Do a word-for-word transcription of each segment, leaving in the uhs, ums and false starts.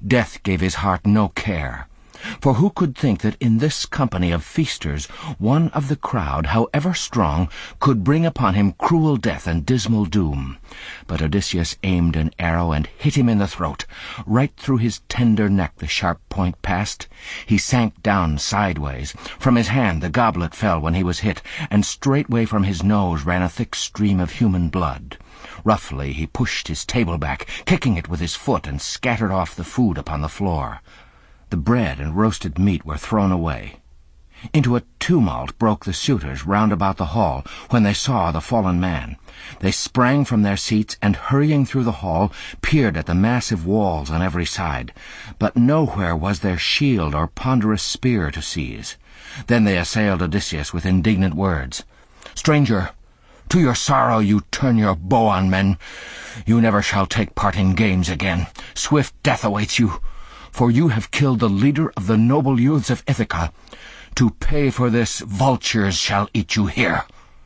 Death gave his heart no care. For who could think that in this company of feasters one of the crowd, however strong, could bring upon him cruel death and dismal doom? But Odysseus aimed an arrow and hit him in the throat. Right through his tender neck the sharp point passed. He sank down sideways. From his hand the goblet fell when he was hit, and straightway from his nose ran a thick stream of human blood. Roughly he pushed his table back, kicking it with his foot, and scattered off the food upon the floor. The bread and roasted meat were thrown away. Into a tumult broke the suitors round about the hall when they saw the fallen man. They sprang from their seats and, hurrying through the hall, peered at the massive walls on every side. But nowhere was there shield or ponderous spear to seize. Then they assailed Odysseus with indignant words. "Stranger, to your sorrow you turn your bow on men. You never shall take part in games again. Swift death awaits you. For you have killed the leader of the noble youths of Ithaca. To pay for this, vultures shall eat you here."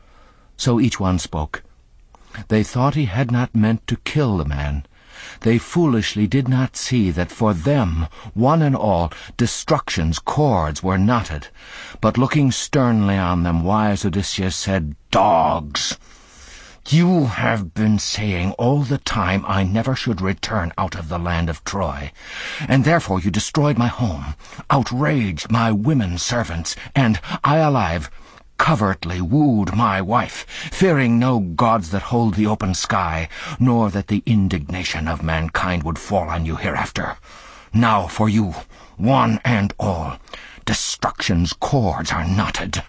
So each one spoke. They thought he had not meant to kill the man. They foolishly did not see that for them, one and all, destruction's cords were knotted. But looking sternly on them, wise Odysseus said, "Dogs! You have been saying all the time I never should return out of the land of Troy, and therefore you destroyed my home, outraged my women servants, and, I alive, covertly wooed my wife, fearing no gods that hold the open sky, nor that the indignation of mankind would fall on you hereafter. Now for you, one and all, destruction's cords are knotted."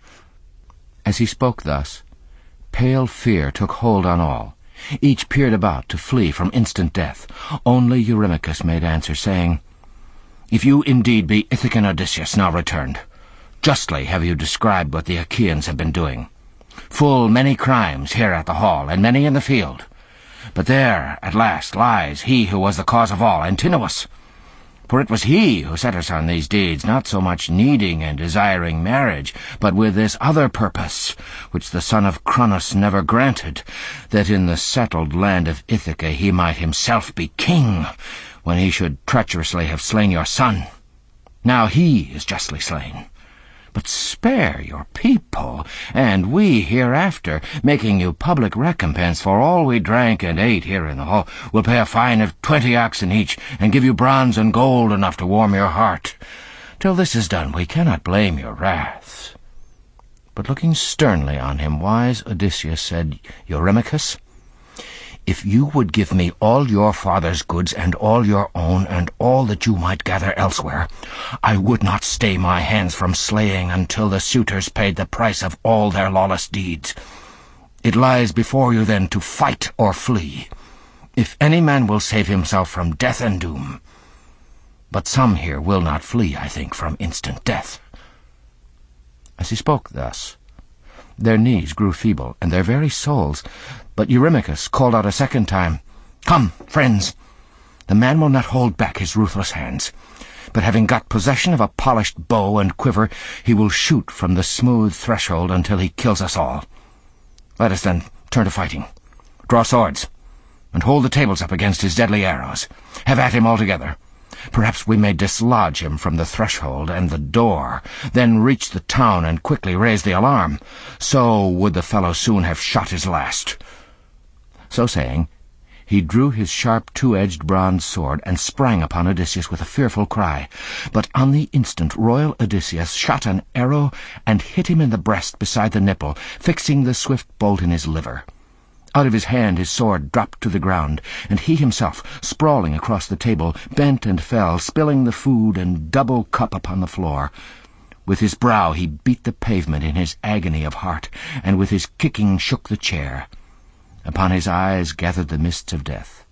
As he spoke thus, pale fear took hold on all. Each peered about to flee from instant death. Only Eurymachus made answer, saying, "If you indeed be Ithacan Odysseus, now returned, justly have you described what the Achaeans have been doing. Full many crimes here at the hall, and many in the field. But there, at last, lies he who was the cause of all, Antinous. For it was he who set us on these deeds, not so much needing and desiring marriage, but with this other purpose, which the son of Cronos never granted, that in the settled land of Ithaca he might himself be king, when he should treacherously have slain your son. Now he is justly slain. But spare your people, and we hereafter, making you public recompense for all we drank and ate here in the hall, will pay a fine of twenty oxen each, and give you bronze and gold enough to warm your heart. Till this is done, we cannot blame your wrath." But looking sternly on him, wise Odysseus said, "Eurymachus, if you would give me all your father's goods and all your own and all that you might gather elsewhere, I would not stay my hands from slaying until the suitors paid the price of all their lawless deeds. It lies before you then to fight or flee, if any man will save himself from death and doom. But some here will not flee, I think, from instant death." As he spoke thus, their knees grew feeble, and their very souls. But Eurymachus called out a second time, "Come, friends! The man will not hold back his ruthless hands, but having got possession of a polished bow and quiver, he will shoot from the smooth threshold until he kills us all. Let us then turn to fighting. Draw swords, and hold the tables up against his deadly arrows. Have at him altogether. Perhaps we may dislodge him from the threshold and the door, then reach the town and quickly raise the alarm. So would the fellow soon have shot his last." So saying, he drew his sharp two-edged bronze sword and sprang upon Odysseus with a fearful cry. But on the instant royal Odysseus shot an arrow and hit him in the breast beside the nipple, fixing the swift bolt in his liver. Out of his hand his sword dropped to the ground, and he himself, sprawling across the table, bent and fell, spilling the food and double cup upon the floor. With his brow he beat the pavement in his agony of heart, and with his kicking shook the chair. Upon his eyes gathered the mists of death.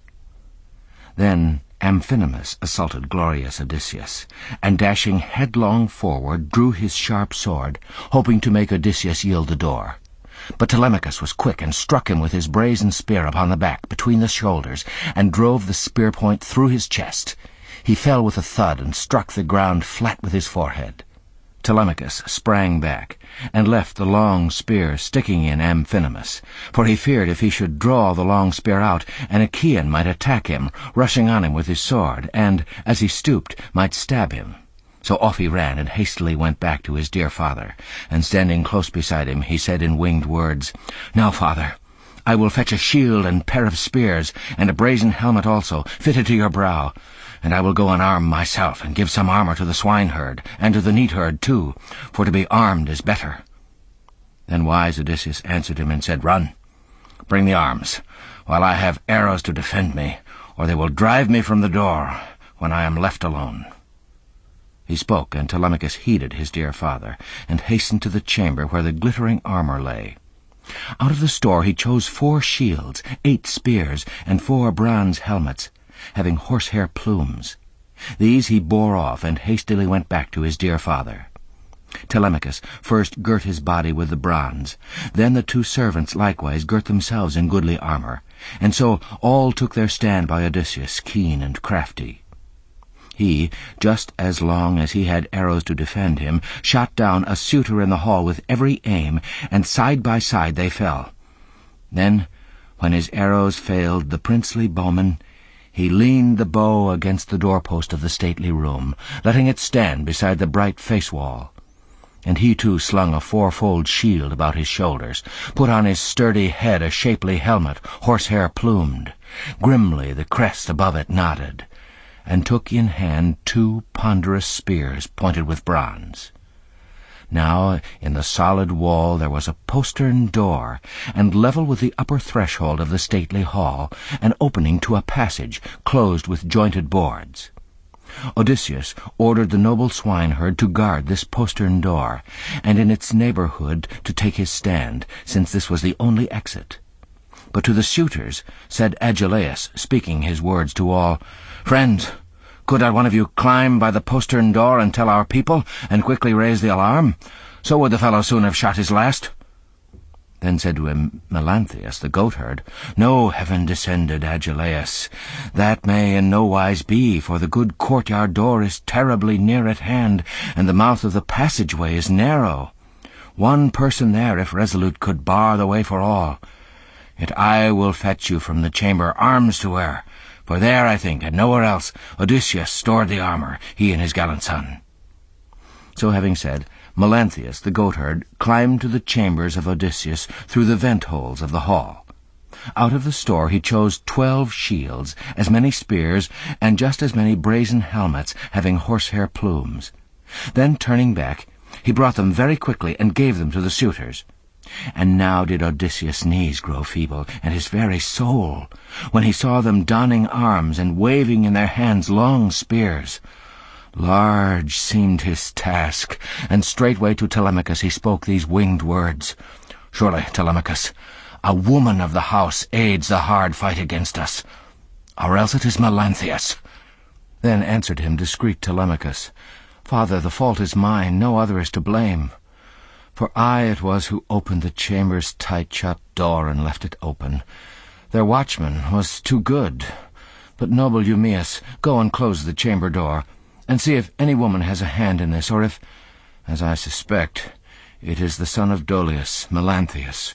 Then Amphinomus assaulted glorious Odysseus, and dashing headlong forward drew his sharp sword, hoping to make Odysseus yield the door. But Telemachus was quick and struck him with his brazen spear upon the back, between the shoulders, and drove the spear point through his chest. He fell with a thud and struck the ground flat with his forehead. Telemachus sprang back, and left the long spear sticking in Amphinomus, for he feared if he should draw the long spear out, an Achaean might attack him, rushing on him with his sword, and, as he stooped, might stab him. So off he ran, and hastily went back to his dear father, and standing close beside him, he said in winged words, "Now, father, I will fetch a shield and pair of spears, and a brazen helmet also, fitted to your brow. And I will go unarmed myself, and give some armor to the swineherd, and to the neatherd too, for to be armed is better." Then wise Odysseus answered him and said, "Run, bring the arms, while I have arrows to defend me, or they will drive me from the door when I am left alone." He spoke, and Telemachus heeded his dear father, and hastened to the chamber where the glittering armor lay. Out of the store he chose four shields, eight spears, and four bronze helmets, having horsehair plumes. These he bore off, and hastily went back to his dear father. Telemachus first girt his body with the bronze. Then the two servants likewise girt themselves in goodly armor, and so all took their stand by Odysseus, keen and crafty. He, just as long as he had arrows to defend him, shot down a suitor in the hall with every aim, and side by side they fell. Then, when his arrows failed the princely bowman, he leaned the bow against the doorpost of the stately room, letting it stand beside the bright face-wall. And he too slung a fourfold shield about his shoulders, put on his sturdy head a shapely helmet, horsehair plumed. Grimly the crest above it nodded, and took in hand two ponderous spears pointed with bronze. Now in the solid wall there was a postern door, and level with the upper threshold of the stately hall, an opening to a passage closed with jointed boards. Odysseus ordered the noble swineherd to guard this postern door, and in its neighborhood to take his stand, since this was the only exit. But to the suitors said Agelaus, speaking his words to all, "Friends, could not one of you climb by the postern door and tell our people, and quickly raise the alarm? So would the fellow soon have shot his last." Then said to him Melanthius the goatherd, "No, heaven-descended Agelaus, that may in no wise be, for the good courtyard door is terribly near at hand, and the mouth of the passageway is narrow. One person there, if resolute, could bar the way for all. Yet I will fetch you from the chamber arms to wear, for there, I think, and nowhere else, Odysseus stored the armor, he and his gallant son." So having said, Melanthius the goatherd climbed to the chambers of Odysseus through the vent-holes of the hall. Out of the store he chose twelve shields, as many spears, and just as many brazen helmets having horsehair plumes. Then, turning back, he brought them very quickly and gave them to the suitors. And now did Odysseus' knees grow feeble, and his very soul, when he saw them donning arms and waving in their hands long spears. Large seemed his task, and straightway to Telemachus he spoke these winged words, "Surely, Telemachus, a woman of the house aids the hard fight against us, or else it is Melanthius." Then answered him discreet Telemachus, "Father, the fault is mine, no other is to blame. For I it was who opened the chamber's tight-shut door and left it open. Their watchman was too good. But, noble Eumaeus, go and close the chamber door, and see if any woman has a hand in this, or if, as I suspect, it is the son of Dolius, Melanthius."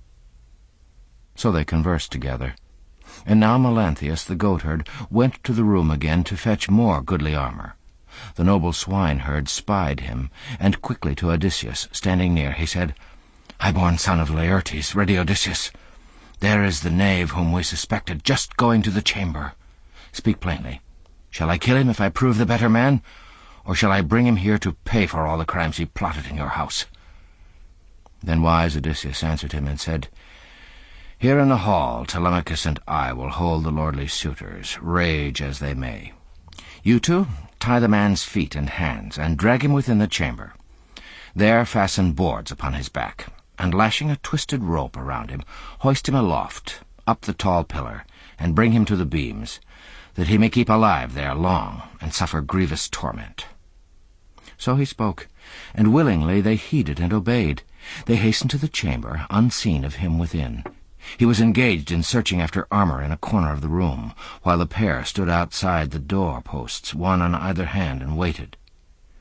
So they conversed together. And now Melanthius the goatherd went to the room again to fetch more goodly armor. The noble swineherd spied him, and quickly to Odysseus, standing near, he said, "High-born son of Laertes, ready Odysseus, there is the knave whom we suspected just going to the chamber. Speak plainly. Shall I kill him if I prove the better man, or shall I bring him here to pay for all the crimes he plotted in your house?" Then wise Odysseus answered him and said, "Here in the hall Telemachus and I will hold the lordly suitors, rage as they may. You two tie the man's feet and hands, and drag him within the chamber. There fasten boards upon his back, and lashing a twisted rope around him, hoist him aloft, up the tall pillar, and bring him to the beams, that he may keep alive there long, and suffer grievous torment." So he spoke, and willingly they heeded and obeyed. They hastened to the chamber, unseen of him within. He was engaged in searching after armor in a corner of the room, while the pair stood outside the door-posts, one on either hand, and waited.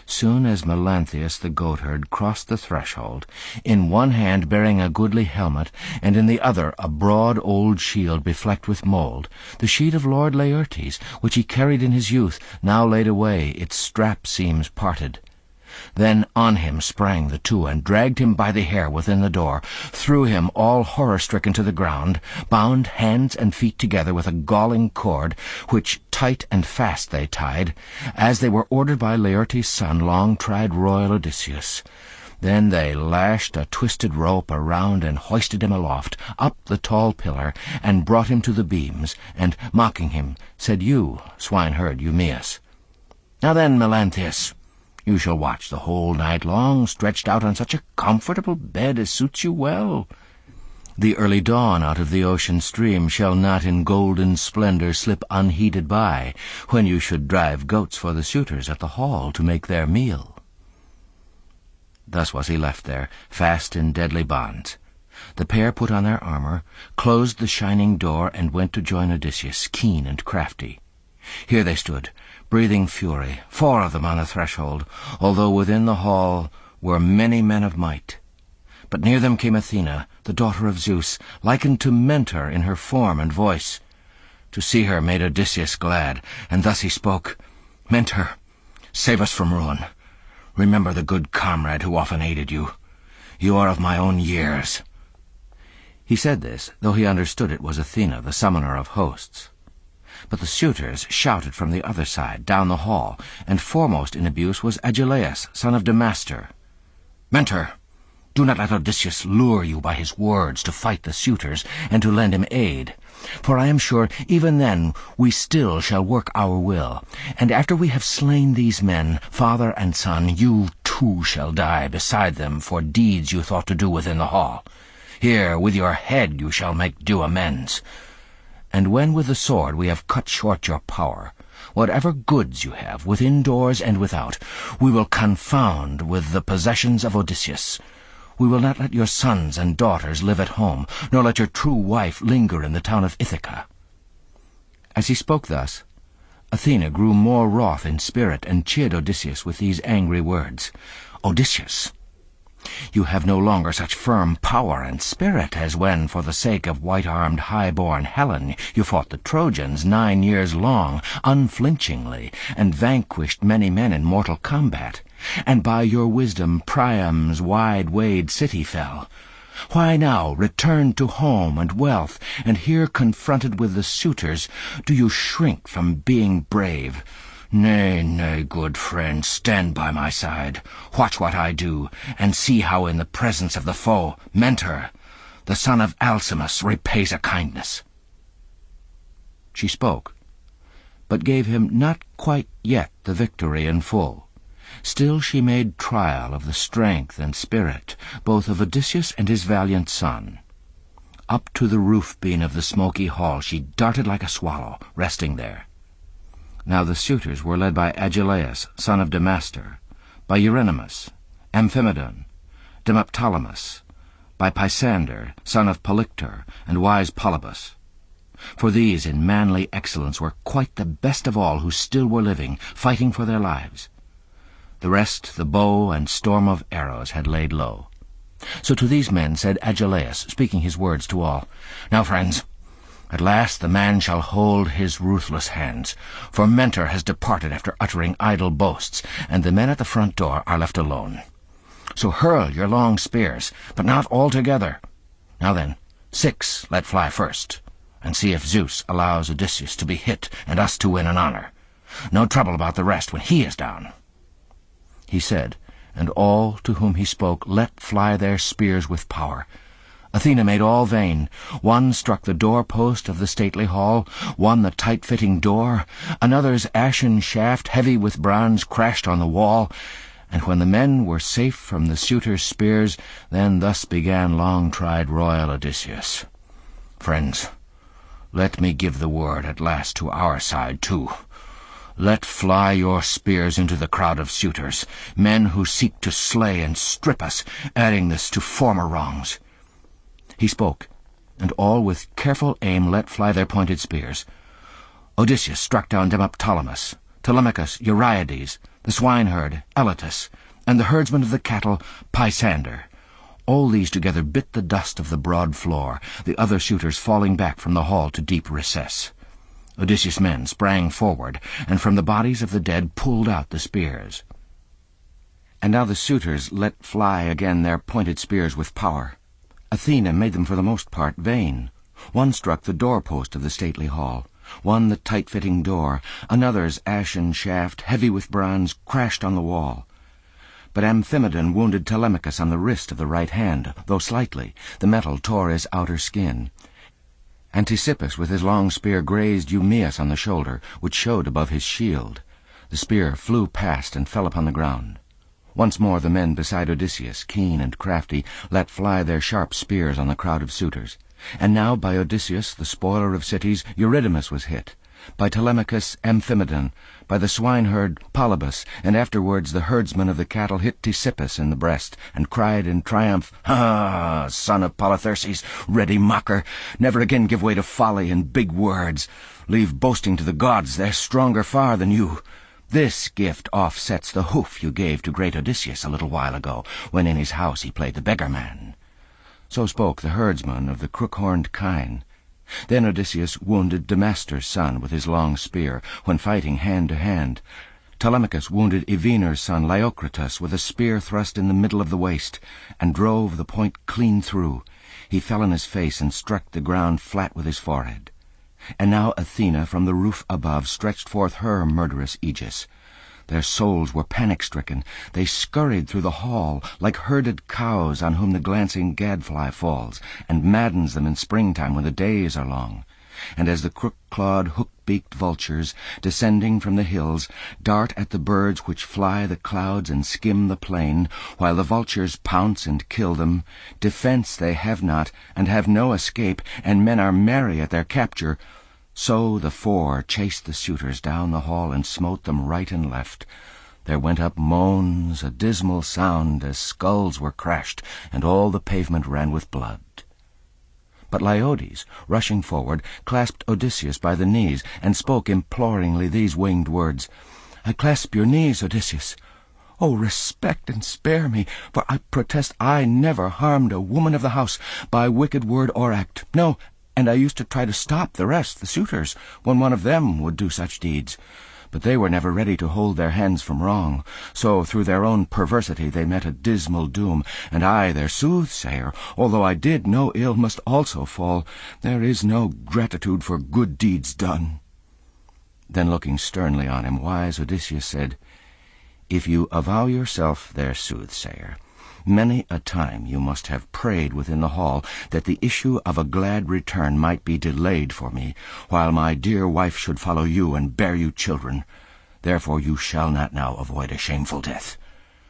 Soon as Melanthius the goatherd crossed the threshold, in one hand bearing a goodly helmet, and in the other a broad old shield beflecked with mould, the shield of Lord Laertes, which he carried in his youth, now laid away, its strap seams parted. Then on him sprang the two, and dragged him by the hair within the door, threw him all horror-stricken to the ground, bound hands and feet together with a galling cord, which tight and fast they tied, as they were ordered by Laertes' son, long-tried royal Odysseus. Then they lashed a twisted rope around and hoisted him aloft, up the tall pillar, and brought him to the beams, and, mocking him, said, "You, swineherd Eumaeus, now then, Melanthius, you shall watch the whole night long, stretched out on such a comfortable bed as suits you well. The early dawn out of the ocean stream shall not in golden splendor slip unheeded by, when you should drive goats for the suitors at the hall to make their meal." Thus was he left there, fast in deadly bonds. The pair put on their armor, closed the shining door, and went to join Odysseus, keen and crafty. Here they stood, breathing fury, four of them on the threshold, although within the hall were many men of might. But near them came Athena, the daughter of Zeus, likened to Mentor in her form and voice. To see her made Odysseus glad, and thus he spoke, "Mentor, save us from ruin. Remember the good comrade who often aided you. You are of my own years." He said this, though he understood it was Athena, the summoner of hosts. But the suitors shouted from the other side, down the hall, and foremost in abuse was Agelaus, son of Damastor. "Mentor, do not let Odysseus lure you by his words to fight the suitors, and to lend him aid. For I am sure even then we still shall work our will, and after we have slain these men, father and son, you too shall die beside them for deeds you thought to do within the hall. Here with your head you shall make due amends. And when with the sword we have cut short your power, whatever goods you have, within doors and without, we will confound with the possessions of Odysseus. We will not let your sons and daughters live at home, nor let your true wife linger in the town of Ithaca." As he spoke thus, Athena grew more wroth in spirit, and chid Odysseus with these angry words, "Odysseus, you have no longer such firm power and spirit as when, for the sake of white-armed high-born Helen, you fought the Trojans nine years long, unflinchingly, and vanquished many men in mortal combat, and by your wisdom Priam's wide-wayed city fell. Why now, returned to home and wealth, and here confronted with the suitors, do you shrink from being brave? Nay, nay, good friend, stand by my side. Watch what I do, and see how in the presence of the foe, Mentor, the son of Alcimus, repays a kindness." She spoke, but gave him not quite yet the victory in full. Still she made trial of the strength and spirit, both of Odysseus and his valiant son. Up to the roof-beam of the smoky hall she darted like a swallow, resting there. Now the suitors were led by Agelaus, son of Damastor, by Eurynomus, Amphimedon, Demoptolemus, by Pisander, son of Polyctor, and wise Polybus. For these in manly excellence were quite the best of all who still were living, fighting for their lives. The rest the bow and storm of arrows had laid low. So to these men said Agelaus, speaking his words to all, "Now, friends, at last the man shall hold his ruthless hands, for Mentor has departed after uttering idle boasts, and the men at the front door are left alone. So hurl your long spears, but not all together. Now then, six let fly first, and see if Zeus allows Odysseus to be hit and us to win an honor. No trouble about the rest when he is down." He said, and all to whom he spoke let fly their spears with power. Athena made all vain. One struck the door-post of the stately hall, one the tight-fitting door, another's ashen shaft, heavy with bronze, crashed on the wall, and when the men were safe from the suitors' spears, then thus began long-tried royal Odysseus. "Friends, let me give the word at last to our side, too. Let fly your spears into the crowd of suitors, men who seek to slay and strip us, adding this to former wrongs." He spoke, and all with careful aim let fly their pointed spears. Odysseus struck down Demoptolemus, Telemachus, Euryades, the swineherd, Elatus, and the herdsman of the cattle, Pisander. All these together bit the dust of the broad floor, the other suitors falling back from the hall to deep recess. Odysseus' men sprang forward, and from the bodies of the dead pulled out the spears. And now the suitors let fly again their pointed spears with power. Athena made them for the most part vain. One struck the door-post of the stately hall, one the tight-fitting door, another's ashen shaft, heavy with bronze, crashed on the wall. But Amphimedon wounded Telemachus on the wrist of the right hand, though slightly. The metal tore his outer skin. Anticippus with his long spear grazed Eumaeus on the shoulder, which showed above his shield. The spear flew past and fell upon the ground. Once more the men beside Odysseus, keen and crafty, let fly their sharp spears on the crowd of suitors. And now by Odysseus, the spoiler of cities, Eurydamas was hit. By Telemachus, Amphimedon. By the swineherd, Polybus, and afterwards the herdsman of the cattle hit Ctesippus in the breast, and cried in triumph, "Ha, son of Polytherses, ready mocker! Never again give way to folly and big words. Leave boasting to the gods, they're stronger far than you. This gift offsets the hoof you gave to great Odysseus a little while ago, when in his house he played the beggarman." So spoke the herdsman of the crook-horned kine. Then Odysseus wounded Damastor's son with his long spear, when fighting hand to hand. Telemachus wounded Evenor's son Leiocritus with a spear thrust in the middle of the waist, and drove the point clean through. He fell on his face and struck the ground flat with his forehead. And now Athena from the roof above stretched forth her murderous aegis. Their souls were panic-stricken. They scurried through the hall like herded cows on whom the glancing gadfly falls, and maddens them in springtime when the days are long. And as the crook-clawed, hook-beaked vultures, descending from the hills, dart at the birds which fly the clouds and skim the plain, while the vultures pounce and kill them, defence they have not, and have no escape, and men are merry at their capture, so the four chased the suitors down the hall and smote them right and left. There went up moans, a dismal sound, as skulls were crashed, and all the pavement ran with blood. But Leiodes, rushing forward, clasped Odysseus by the knees, and spoke imploringly these winged words, "I clasp your knees, Odysseus. Oh, respect and spare me, for I protest I never harmed a woman of the house by wicked word or act. No, and I used to try to stop the rest, the suitors, when one of them would do such deeds. But they were never ready to hold their hands from wrong, so through their own perversity they met a dismal doom, and I, their soothsayer, although I did no ill, must also fall. There is no gratitude for good deeds done." Then looking sternly on him, wise Odysseus said, "If you avow yourself their soothsayer, many a time you must have prayed within the hall that the issue of a glad return might be delayed for me, while my dear wife should follow you and bear you children. Therefore you shall not now avoid a shameful death."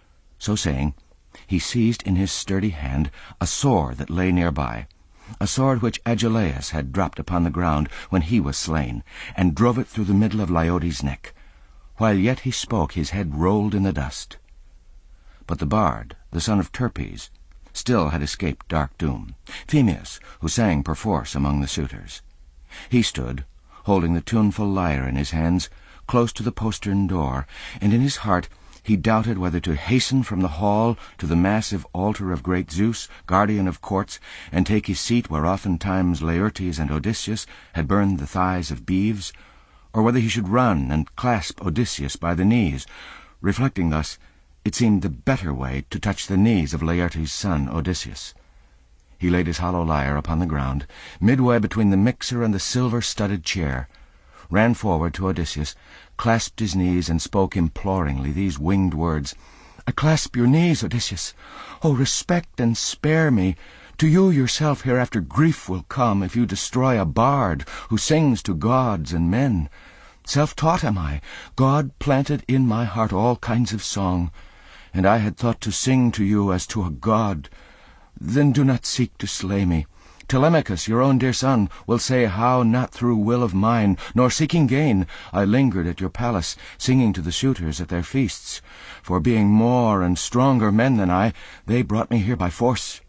So saying, he seized in his sturdy hand a sword that lay near by, a sword which Agelaus had dropped upon the ground when he was slain, and drove it through the middle of Leiodes' neck. While yet he spoke, his head rolled in the dust. But the bard, the son of Terpes, still had escaped dark doom, Phemius, who sang perforce among the suitors. He stood, holding the tuneful lyre in his hands, close to the postern door, and in his heart he doubted whether to hasten from the hall to the massive altar of great Zeus, guardian of courts, and take his seat where oftentimes Laertes and Odysseus had burned the thighs of beeves, or whether he should run and clasp Odysseus by the knees. Reflecting thus, it seemed the better way to touch the knees of Laertes' son Odysseus. He laid his hollow lyre upon the ground, midway between the mixer and the silver-studded chair, ran forward to Odysseus, clasped his knees, and spoke imploringly these winged words, "I clasp your knees, Odysseus. Oh, respect and spare me. To you yourself hereafter grief will come if you destroy a bard who sings to gods and men. Self-taught am I. God planted in my heart all kinds of song, and I had thought to sing to you as to a god. Then do not seek to slay me. Telemachus, your own dear son, will say how not through will of mine, nor seeking gain, I lingered at your palace, singing to the suitors at their feasts. For being more and stronger men than I, they brought me here by force."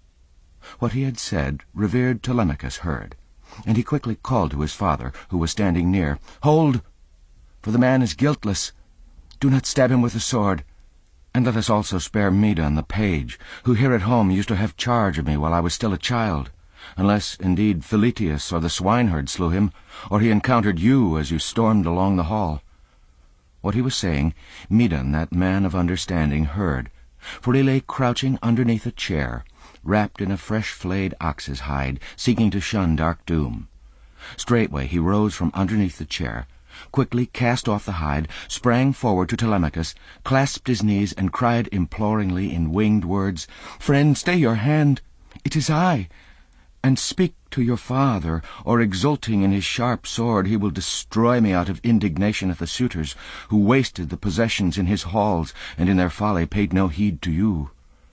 What he had said revered Telemachus heard, and he quickly called to his father, who was standing near, "Hold, for the man is guiltless. do not stab him with the sword. And let us also spare Medon the page, who here at home used to have charge of me while I was still a child, unless, indeed, Philetius or the swineherd slew him, or he encountered you as you stormed along the hall." What he was saying, Medon, that man of understanding, heard, for he lay crouching underneath a chair, wrapped in a fresh-flayed ox's hide, seeking to shun dark doom. Straightway he rose from underneath the chair, quickly cast off the hide, sprang forward to Telemachus, clasped his knees, and cried imploringly in winged words, "Friend, stay your hand! It is I! And speak to your father, or exulting in his sharp sword he will destroy me out of indignation at the suitors, who wasted the possessions in his halls, and in their folly paid no heed to you."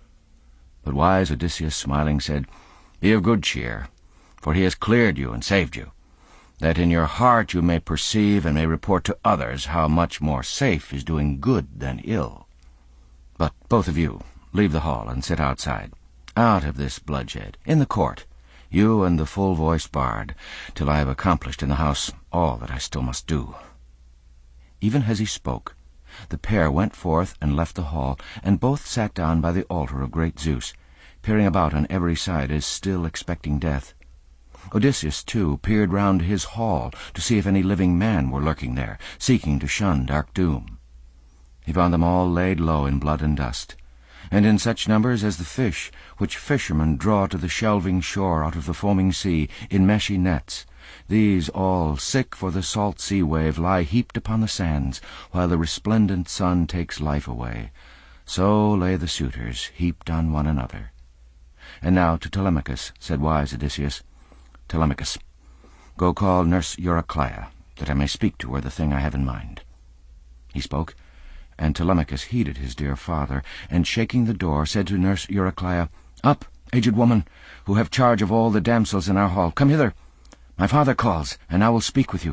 But wise Odysseus, smiling, said, "Be of good cheer, for he has cleared you and saved you, that in your heart you may perceive and may report to others how much more safe is doing good than ill. But both of you, leave the hall and sit outside, out of this bloodshed, in the court, you and the full-voiced bard, till I have accomplished in the house all that I still must do." Even as he spoke, the pair went forth and left the hall, and both sat down by the altar of great Zeus, peering about on every side as still expecting death. Odysseus, too, peered round his hall to see if any living man were lurking there, seeking to shun dark doom. He found them all laid low in blood and dust, and in such numbers as the fish which fishermen draw to the shelving shore out of the foaming sea in meshy nets. These all, sick for the salt sea wave, lie heaped upon the sands, while the resplendent sun takes life away. So lay the suitors, heaped on one another. And now to Telemachus said wise Odysseus, "Telemachus, go call nurse Eurycleia, that I may speak to her the thing I have in mind." He spoke, and Telemachus heeded his dear father, and shaking the door, said to nurse Eurycleia, "Up, aged woman, who have charge of all the damsels in our hall, come hither. My father calls, and I will speak with you."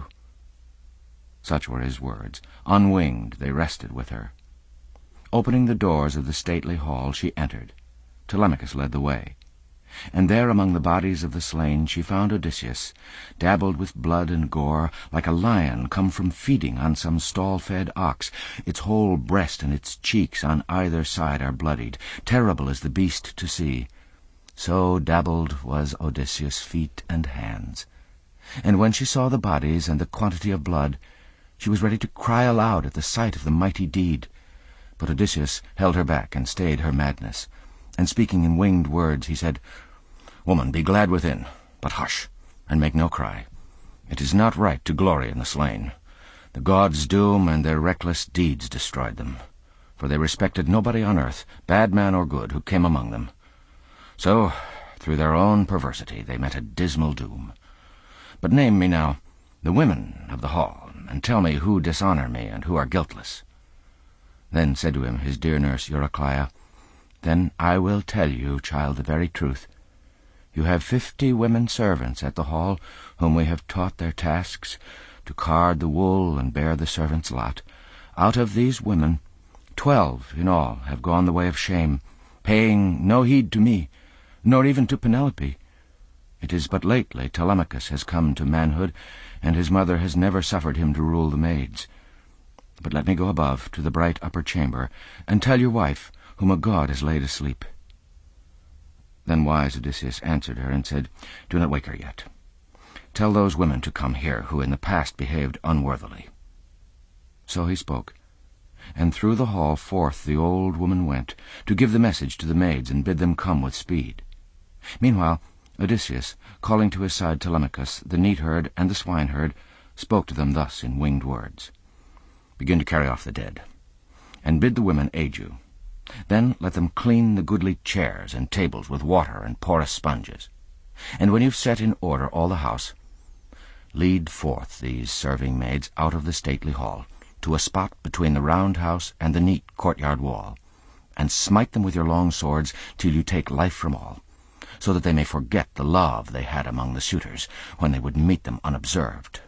Such were his words. Unwinged they rested with her. Opening the doors of the stately hall, she entered. Telemachus led the way. And there among the bodies of the slain she found Odysseus, dabbled with blood and gore, like a lion come from feeding on some stall-fed ox. Its whole breast and its cheeks on either side are bloodied, terrible as the beast to see. So dabbled was Odysseus' feet and hands. And when she saw the bodies and the quantity of blood, she was ready to cry aloud at the sight of the mighty deed. But Odysseus held her back and stayed her madness, and speaking in winged words, he said, "Woman, be glad within, but hush, and make no cry. It is not right to glory in the slain. The gods' doom and their reckless deeds destroyed them, for they respected nobody on earth, bad man or good, who came among them. So, through their own perversity, they met a dismal doom. But name me now the women of the hall, and tell me who dishonour me and who are guiltless." Then said to him his dear nurse Eurycleia, "Then I will tell you, child, the very truth. You have fifty women servants at the hall, whom we have taught their tasks, to card the wool and bear the servants' lot. Out of these women, twelve in all have gone the way of shame, paying no heed to me, nor even to Penelope. It is but lately Telemachus has come to manhood, and his mother has never suffered him to rule the maids. But let me go above to the bright upper chamber, and tell your wife, whom a god has laid asleep." Then wise Odysseus answered her and said, "Do not wake her yet. Tell those women to come here, who in the past behaved unworthily." So he spoke, and through the hall forth the old woman went, to give the message to the maids and bid them come with speed. Meanwhile Odysseus, calling to his side Telemachus, the neatherd, and the swineherd, spoke to them thus in winged words. "Begin to carry off the dead, and bid the women aid you. Then let them clean the goodly chairs and tables with water and porous sponges. And when you've set in order all the house, lead forth these serving maids out of the stately hall, to a spot between the round house and the neat courtyard wall, and smite them with your long swords till you take life from all, so that they may forget the love they had among the suitors, when they would meet them unobserved."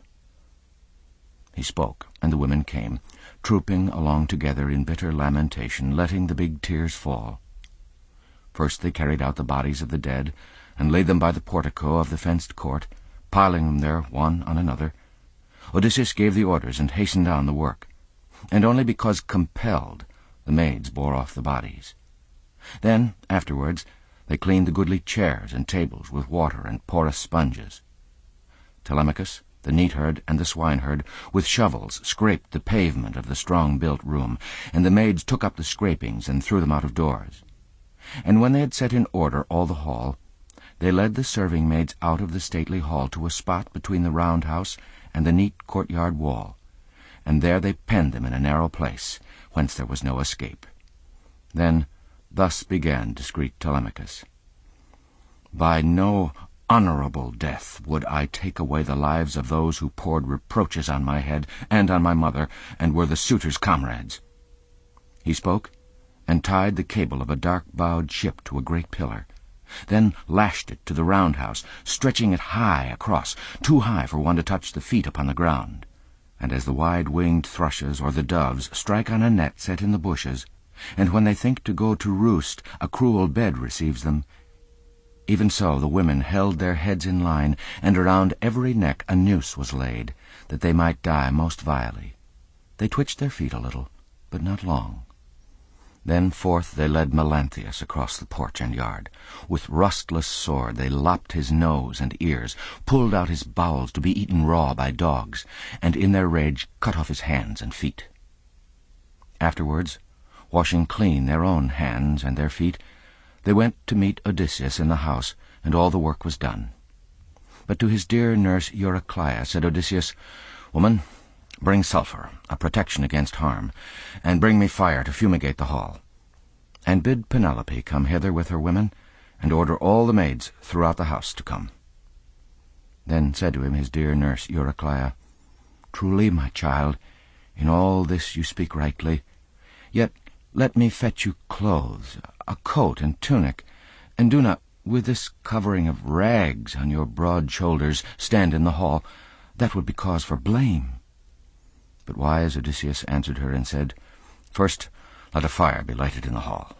He spoke, and the women came, trooping along together in bitter lamentation, letting the big tears fall. First they carried out the bodies of the dead, and laid them by the portico of the fenced court, piling them there one on another. Odysseus gave the orders and hastened on the work. and only because compelled the maids bore off the bodies. Then, afterwards, they cleaned the goodly chairs and tables with water and porous sponges. Telemachus, the neatherd, and the swineherd, with shovels scraped the pavement of the strong-built room, and the maids took up the scrapings and threw them out of doors. And when they had set in order all the hall, they led the serving-maids out of the stately hall to a spot between the round house and the neat courtyard wall, and there they penned them in a narrow place, whence there was no escape. Then thus began discreet Telemachus. By no honourable death would I take away the lives of those who poured reproaches on my head and on my mother, and were the suitors' comrades. He spoke, and tied the cable of a dark-bowed ship to a great pillar, then lashed it to the roundhouse, stretching it high across, too high for one to touch the feet upon the ground. And as the wide-winged thrushes or the doves strike on a net set in the bushes, and when they think to go to roost a cruel bed receives them, even so the women held their heads in line, and around every neck a noose was laid, that they might die most vilely. They twitched their feet a little, but not long. Then forth they led Melanthius across the porch and yard. With rustless sword they lopped his nose and ears, pulled out his bowels to be eaten raw by dogs, and in their rage cut off his hands and feet. Afterwards, washing clean their own hands and their feet, they went to meet Odysseus in the house, and all the work was done. But to his dear nurse Eurycleia said Odysseus, "Woman, bring sulphur, a protection against harm, and bring me fire to fumigate the hall. And bid Penelope come hither with her women, and order all the maids throughout the house to come." Then said to him his dear nurse Eurycleia, "Truly, my child, in all this you speak rightly. Yet let me fetch you clothes, a coat and tunic, and do not, with this covering of rags on your broad shoulders, stand in the hall. That would be cause for blame." But wise Odysseus answered her and said, "First let a fire be lighted in the hall."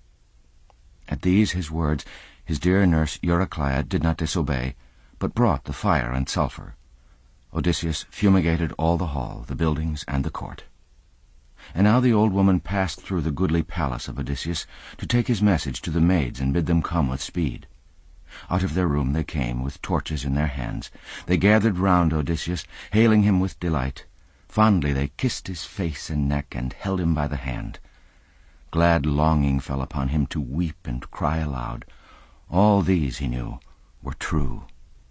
At these his words his dear nurse Eurycleia did not disobey, but brought the fire and sulphur. Odysseus fumigated all the hall, the buildings, and the court. And now the old woman passed through the goodly palace of Odysseus to take his message to the maids and bid them come with speed. Out of their room they came, with torches in their hands. They gathered round Odysseus, hailing him with delight. Fondly they kissed his face and neck and held him by the hand. Glad longing fell upon him to weep and cry aloud. All these, he knew, were true.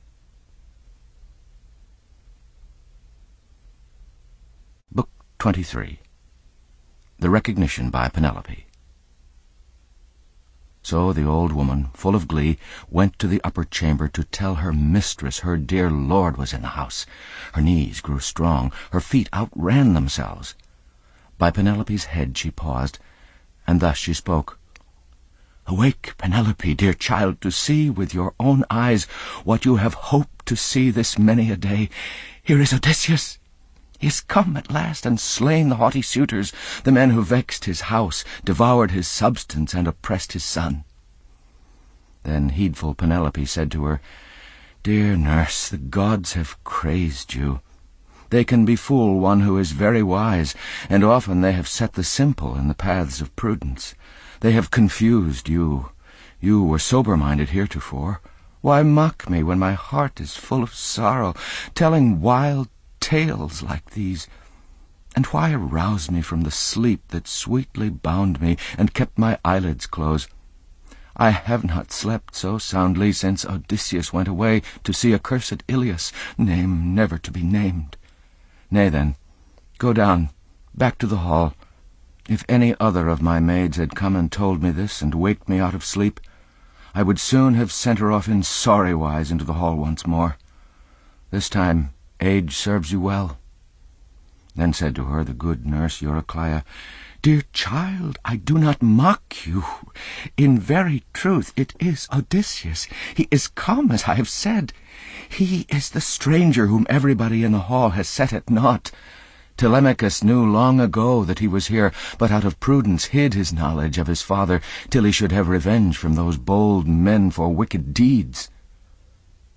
Book twenty-three. The Recognition by Penelope. So the old woman, full of glee, went to the upper chamber to tell her mistress her dear lord was in the house. Her knees grew strong, her feet outran themselves. By Penelope's head she paused, and thus she spoke. "Awake, Penelope, dear child, to see with your own eyes what you have hoped to see this many a day. Here is Odysseus. He is come at last, and slain the haughty suitors, the men who vexed his house, devoured his substance, and oppressed his son." Then heedful Penelope said to her, "Dear nurse, the gods have crazed you. They can befool one who is very wise, and often they have set the simple in the paths of prudence. They have confused you. You were sober-minded heretofore. Why mock me when my heart is full of sorrow, telling wild tales like these? And why arouse me from the sleep that sweetly bound me and kept my eyelids close? I have not slept so soundly since Odysseus went away to see accursed Ilius, name never to be named. Nay, then, go down, back to the hall. If any other of my maids had come and told me this and waked me out of sleep, I would soon have sent her off in sorry wise into the hall once more. This time age serves you well." Then said to her the good nurse Eurycleia, "Dear child, I do not mock you. In very truth it is Odysseus. He is come, as I have said. He is the stranger whom everybody in the hall has set at naught. Telemachus knew long ago that he was here, but out of prudence hid his knowledge of his father till he should have revenge from those bold men for wicked deeds."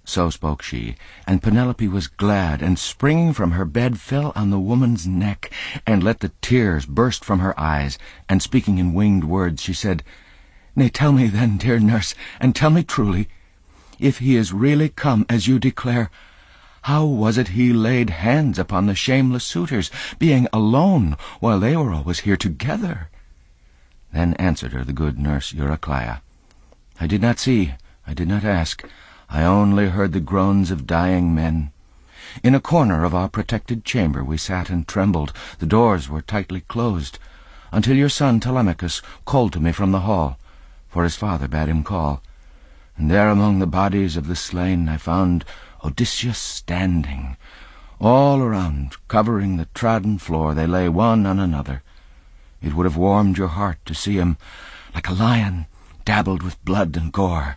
So spoke she, and Penelope was glad, and springing from her bed fell on the woman's neck, and let the tears burst from her eyes, and speaking in winged words, she said, Nay, tell me then, dear nurse, and tell me truly, if he is really come, as you declare, how was it he laid hands upon the shameless suitors, being alone, while they were always here together? Then answered her the good nurse Eurycleia, I did not see, I did not ask, I only heard the groans of dying men. In a corner of our protected chamber we sat and trembled, the doors were tightly closed, until your son Telemachus called to me from the hall, for his father bade him call. And there among the bodies of the slain I found Odysseus standing. All around, covering the trodden floor, they lay one on another. It would have warmed your heart to see him, like a lion, dabbled with blood and gore.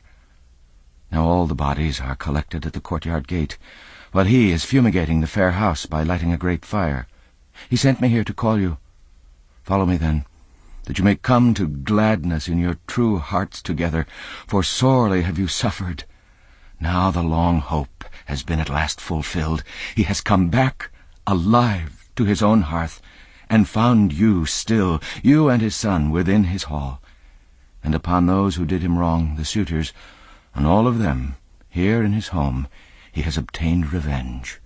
Now all the bodies are collected at the courtyard gate, while he is fumigating the fair house by lighting a great fire. He sent me here to call you. Follow me then, that you may come to gladness in your true hearts together, for sorely have you suffered. Now the long hope has been at last fulfilled. He has come back alive to his own hearth, and found you still, you and his son, within his hall. And upon those who did him wrong, the suitors, on all of them, here in his home, he has obtained revenge.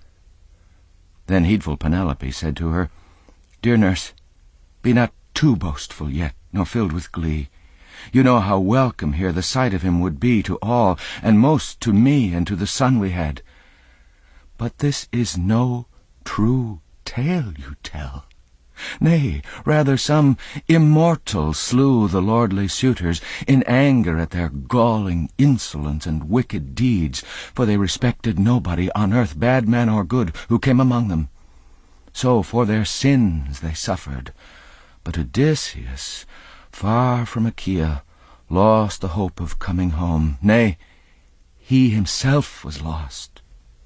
Then heedful Penelope said to her, Dear nurse, be not too boastful yet, nor filled with glee. You know how welcome here the sight of him would be to all, and most to me and to the son we had. But this is no true tale you tell. Nay, rather some immortal slew the lordly suitors in anger at their galling insolence and wicked deeds, for they respected nobody on earth, bad man or good, who came among them. So for their sins they suffered. But Odysseus, far from Achaea, lost the hope of coming home. Nay, he himself was lost.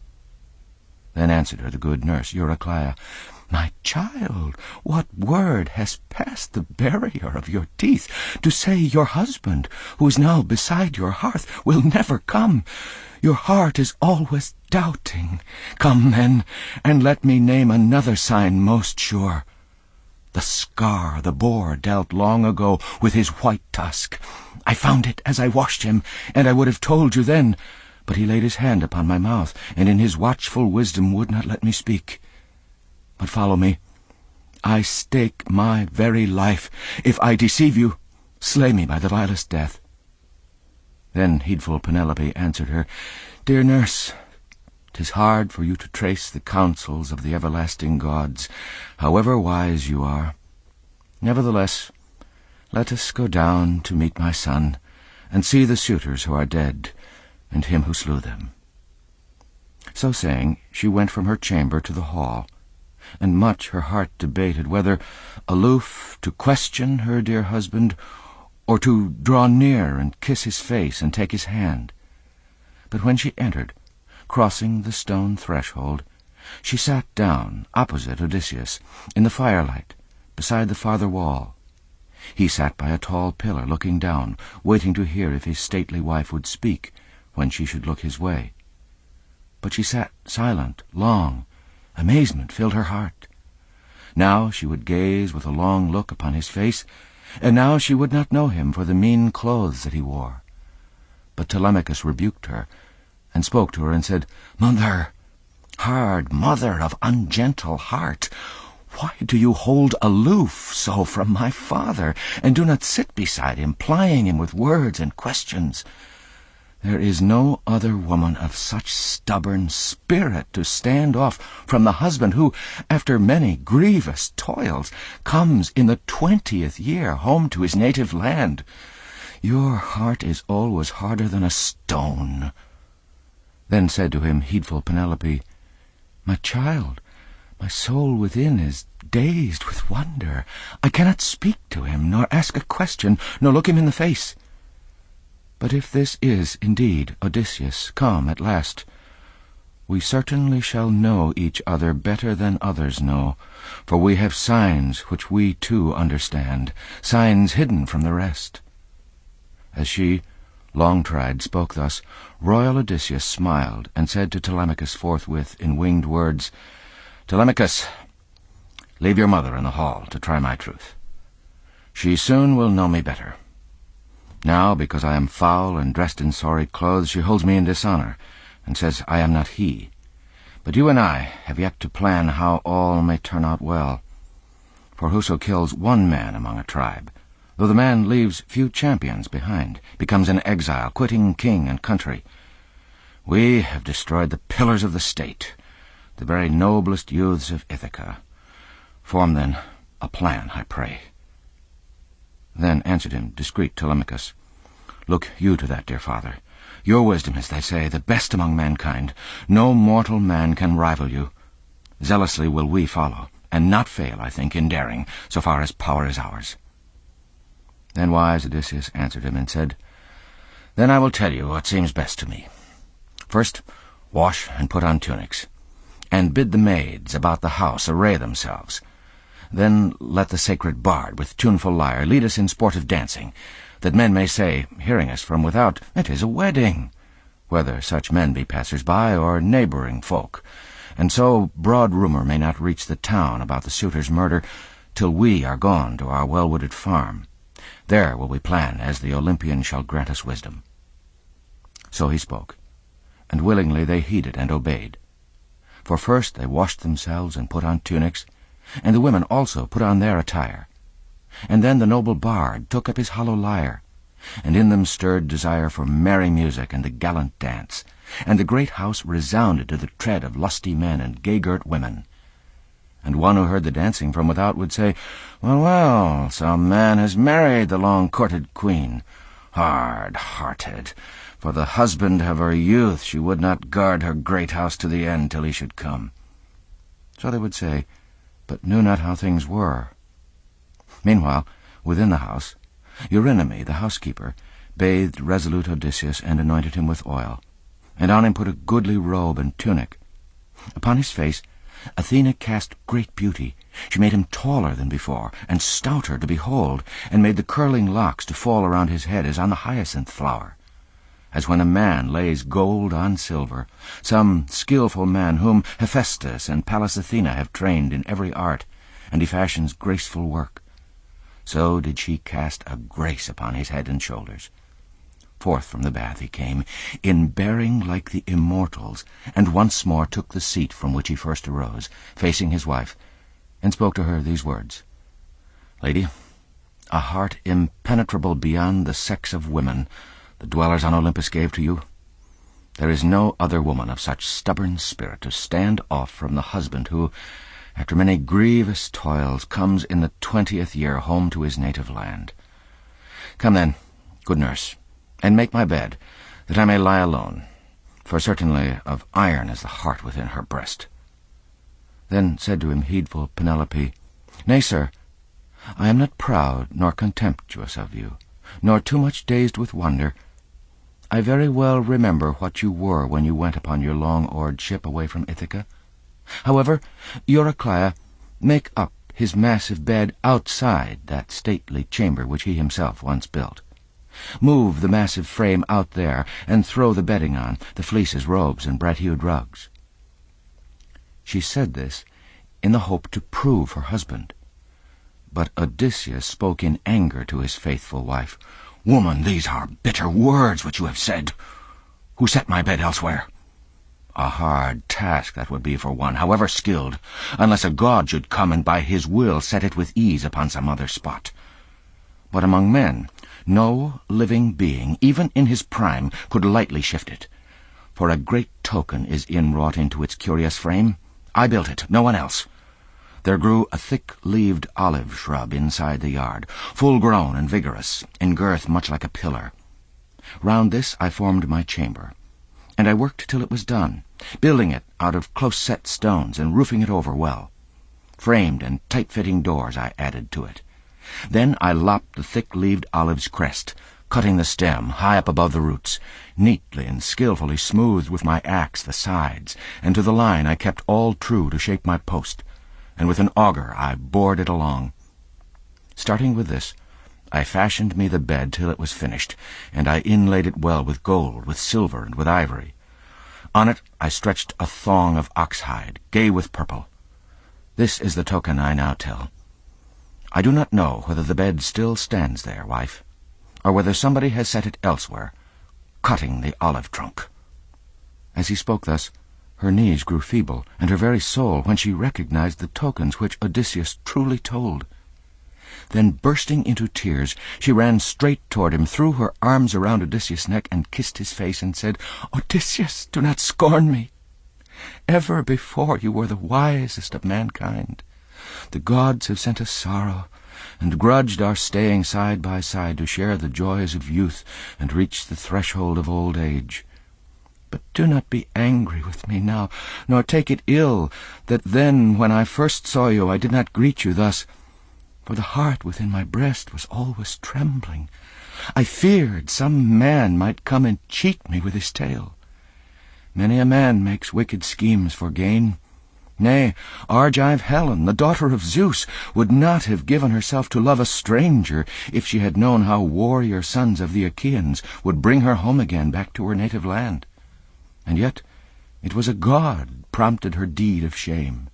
Then answered her the good nurse Eurycleia, My child, what word has passed the barrier of your teeth to say your husband, who is now beside your hearth, will never come? Your heart is always doubting. Come, then, and let me name another sign most sure. The scar the boar dealt long ago with his white tusk. I found it as I washed him, and I would have told you then, but he laid his hand upon my mouth, and in his watchful wisdom would not let me speak. But follow me. I stake my very life. If I deceive you, slay me by the vilest death. Then heedful Penelope answered her, Dear nurse, 'tis hard for you to trace the counsels of the everlasting gods, however wise you are. Nevertheless, let us go down to meet my son, and see the suitors who are dead, and him who slew them. So saying, she went from her chamber to the hall, and much her heart debated whether aloof to question her dear husband, or to draw near and kiss his face and take his hand. But when she entered, crossing the stone threshold, she sat down opposite Odysseus, in the firelight, beside the farther wall. He sat by a tall pillar, looking down, waiting to hear if his stately wife would speak when she should look his way. But she sat silent, long. Amazement filled her heart. Now she would gaze with a long look upon his face, and now she would not know him for the mean clothes that he wore. But Telemachus rebuked her, and spoke to her, and said, Mother, hard mother of ungentle heart, why do you hold aloof so from my father, and do not sit beside him, plying him with words and questions? There is no other woman of such stubborn spirit to stand off from the husband who, after many grievous toils, comes in the twentieth year home to his native land. Your heart is always harder than a stone. Then said to him heedful Penelope, My child, my soul within is dazed with wonder. I cannot speak to him, nor ask a question, nor look him in the face. But if this is indeed Odysseus come at last, we certainly shall know each other better than others know, for we have signs which we too understand, signs hidden from the rest. As she, Longtride spoke thus. Royal Odysseus smiled, and said to Telemachus forthwith in winged words, "Telemachus, leave your mother in the hall to try my truth. She soon will know me better. Now, because I am foul and dressed in sorry clothes, she holds me in dishonour, and says I am not he. But you and I have yet to plan how all may turn out well. For whoso kills one man among a tribe, though the man leaves few champions behind, becomes an exile, quitting king and country. We have destroyed the pillars of the state, the very noblest youths of Ithaca. Form, then, a plan, I pray." Then answered him discreet Telemachus, "Look you to that, dear father. Your wisdom is, they say, the best among mankind. No mortal man can rival you. Zealously will we follow, and not fail, I think, in daring, so far as power is ours." Then wise Odysseus answered him and said, "Then I will tell you what seems best to me. First, wash and put on tunics, and bid the maids about the house array themselves. Then let the sacred bard with tuneful lyre lead us in sportive dancing, that men may say, hearing us from without, it is a wedding, whether such men be passers-by or neighbouring folk, and so broad rumour may not reach the town about the suitor's murder till we are gone to our well-wooded farm. There will we plan, as the Olympian shall grant us wisdom." So he spoke, and willingly they heeded and obeyed. For first they washed themselves and put on tunics, and the women also put on their attire. And then the noble bard took up his hollow lyre, and in them stirred desire for merry music and the gallant dance, and the great house resounded to the tread of lusty men and gay-girt women. And one who heard the dancing from without would say, "Well, well, some man has married the long-courted queen. Hard-hearted, for the husband of her youth she would not guard her great house to the end till he should come." So they would say, but knew not how things were. Meanwhile, within the house, Eurynome, the housekeeper, bathed resolute Odysseus and anointed him with oil, and on him put a goodly robe and tunic. Upon his face Athena cast great beauty. She made him taller than before, and stouter to behold, and made the curling locks to fall around his head as on the hyacinth flower. As when a man lays gold on silver, some skilful man whom Hephaestus and Pallas Athena have trained in every art, and he fashions graceful work, so did she cast a grace upon his head and shoulders. Forth from the bath he came, in bearing like the immortals, and once more took the seat from which he first arose, facing his wife, and spoke to her these words: "Lady, a heart impenetrable beyond the sex of women the dwellers on Olympus gave to you. There is no other woman of such stubborn spirit to stand off from the husband who, after many grievous toils, comes in the twentieth year home to his native land. Come then, good nurse, and make my bed, that I may lie alone, for certainly of iron is the heart within her breast." Then said to him heedful Penelope, "Nay, sir, I am not proud nor contemptuous of you, nor too much dazed with wonder. I very well remember what you were when you went upon your long-oared ship away from Ithaca. However, Eurycleia, make up his massive bed outside that stately chamber which he himself once built. Move the massive frame out there, and throw the bedding on, the fleeces, robes, and bright-hued rugs." She said this in the hope to prove her husband. But Odysseus spoke in anger to his faithful wife. "Woman, these are bitter words which you have said. Who set my bed elsewhere? A hard task that would be for one, however skilled, unless a god should come and by his will set it with ease upon some other spot. But among men, no living being, even in his prime, could lightly shift it. For a great token is inwrought into its curious frame. I built it, no one else. There grew a thick-leaved olive shrub inside the yard, full-grown and vigorous, in girth much like a pillar. Round this I formed my chamber, and I worked till it was done, building it out of close-set stones and roofing it over well. Framed and tight-fitting doors I added to it. Then I lopped the thick-leaved olive's crest, cutting the stem high up above the roots, neatly and skilfully smoothed with my axe the sides, and to the line I kept all true to shape my post, and with an auger I bored it along. Starting with this, I fashioned me the bed till it was finished, and I inlaid it well with gold, with silver, and with ivory. On it I stretched a thong of ox-hide, gay with purple. This is the token I now tell. I do not know whether the bed still stands there, wife, or whether somebody has set it elsewhere, cutting the olive trunk." As he spoke thus, her knees grew feeble, and her very soul, when she recognized the tokens which Odysseus truly told. Then, bursting into tears, she ran straight toward him, threw her arms around Odysseus' neck, and kissed his face, and said, "Odysseus, do not scorn me. Ever before you were the wisest of mankind. The gods have sent us sorrow, and grudged our staying side by side to share the joys of youth and reach the threshold of old age. But do not be angry with me now, nor take it ill that then, when I first saw you, I did not greet you thus, for the heart within my breast was always trembling. I feared some man might come and cheat me with his tale. Many a man makes wicked schemes for gain. Nay, Argive Helen, the daughter of Zeus, would not have given herself to love a stranger if she had known how warrior sons of the Achaeans would bring her home again back to her native land. And yet it was a god prompted her deed of shame.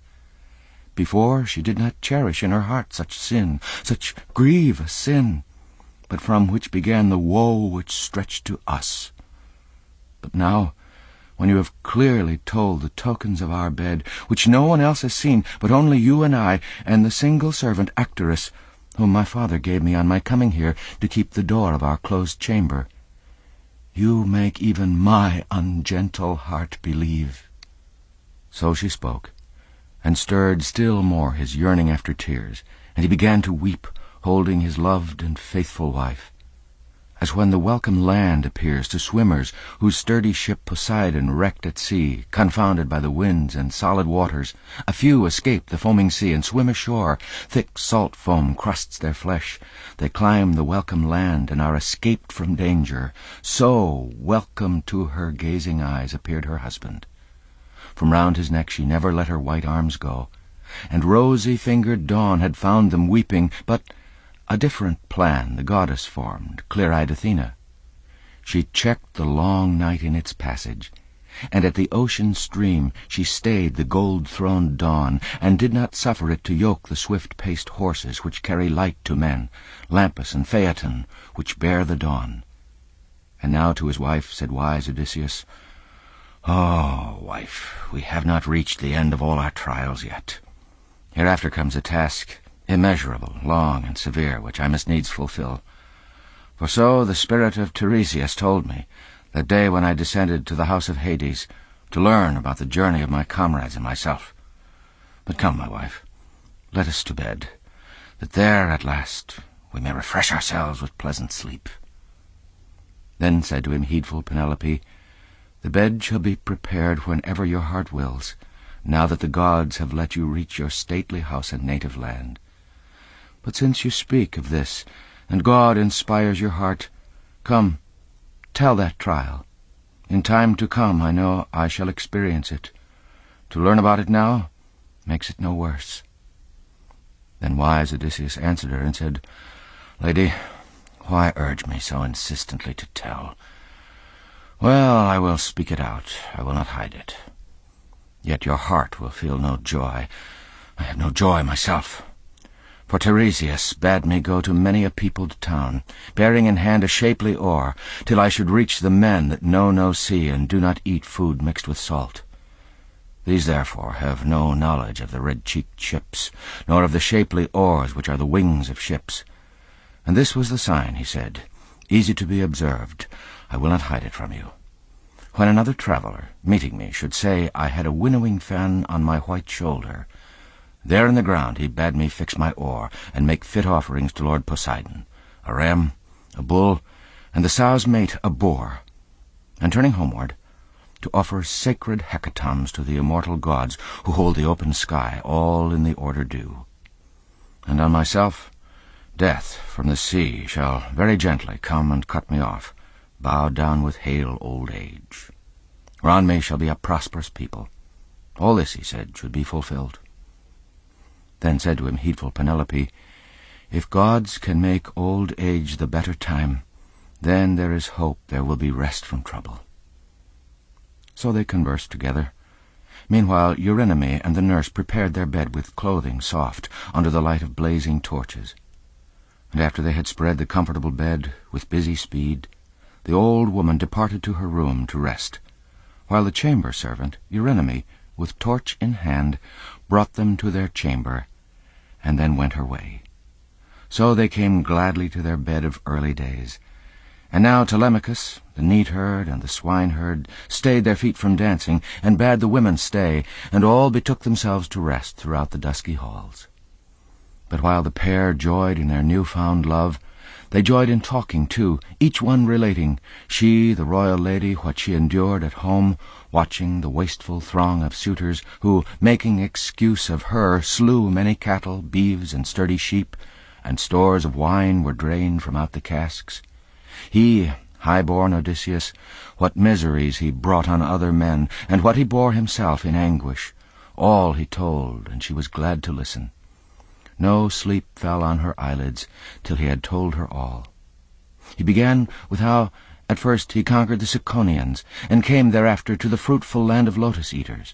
Before she did not cherish in her heart such sin, such grievous sin, but from which began the woe which stretched to us. But now, when you have clearly told the tokens of our bed, which no one else has seen but only you and I, and the single servant Actorus, whom my father gave me on my coming here to keep the door of our closed chamber, you make even my ungentle heart believe." So she spoke, and stirred still more his yearning after tears, and he began to weep, holding his loved and faithful wife. As when the welcome land appears to swimmers whose sturdy ship Poseidon wrecked at sea, confounded by the winds and solid waters, a few escape the foaming sea and swim ashore. Thick salt foam crusts their flesh. They climb the welcome land and are escaped from danger. So welcome to her gazing eyes appeared her husband. From round his neck she never let her white arms go, and rosy-fingered Dawn had found them weeping, but a different plan the goddess formed, clear-eyed Athena. She checked the long night in its passage, and at the ocean stream she stayed the gold-throned Dawn, and did not suffer it to yoke the swift-paced horses which carry light to men, Lampus and Phaeton, which bear the dawn. And now to his wife said wise Odysseus, "Oh, wife, we have not reached the end of all our trials yet. Hereafter comes a task immeasurable, long, and severe, which I must needs fulfill. For so the spirit of Tiresias told me, that day when I descended to the house of Hades, to learn about the journey of my comrades and myself. But come, my wife, let us to bed, that there at last we may refresh ourselves with pleasant sleep." Then said to him heedful Penelope, "The bed shall be prepared whenever your heart wills, now that the gods have let you reach your stately house and native land. But since you speak of this, and God inspires your heart, come, tell that trial. In time to come I know I shall experience it. To learn about it now makes it no worse." Then wise Odysseus answered her and said, "Lady, why urge me so insistently to tell? Well, I will speak it out, I will not hide it. Yet your heart will feel no joy. I have no joy myself. For Tiresias bade me go to many a peopled town, bearing in hand a shapely oar, till I should reach the men that know no sea and do not eat food mixed with salt. These, therefore, have no knowledge of the red-cheeked ships, nor of the shapely oars which are the wings of ships. And this was the sign, he said, easy to be observed. I will not hide it from you. When another traveller, meeting me, should say I had a winnowing fan on my white shoulder, there in the ground he bade me fix my oar, and make fit offerings to Lord Poseidon, a ram, a bull, and the sow's mate a boar, and turning homeward, to offer sacred hecatombs to the immortal gods who hold the open sky, all in the order due. And on myself, death from the sea shall very gently come and cut me off, bowed down with hale old age. Round me shall be a prosperous people. All this, he said, should be fulfilled." Then said to him heedful Penelope, If gods can make old age the better time, then there is hope there will be rest from trouble. So they conversed together. Meanwhile Eurynome and the nurse prepared their bed with clothing soft under the light of blazing torches. And after they had spread the comfortable bed with busy speed, the old woman departed to her room to rest, while the chamber servant, Eurynome, with torch in hand, brought them to their chamber, and then went her way. So they came gladly to their bed of early days. And now Telemachus, the neatherd and the swineherd, stayed their feet from dancing, and bade the women stay, and all betook themselves to rest throughout the dusky halls. But while the pair joyed in their new-found love, they joyed in talking too, each one relating, she, the royal lady, what she endured at home, watching the wasteful throng of suitors, who, making excuse of her, slew many cattle, beeves, and sturdy sheep, and stores of wine were drained from out the casks. He, high-born Odysseus, what miseries he brought on other men, and what he bore himself in anguish, all he told, and she was glad to listen. No sleep fell on her eyelids till he had told her all. He began with how, at first, he conquered the Ciconians, and came thereafter to the fruitful land of lotus-eaters.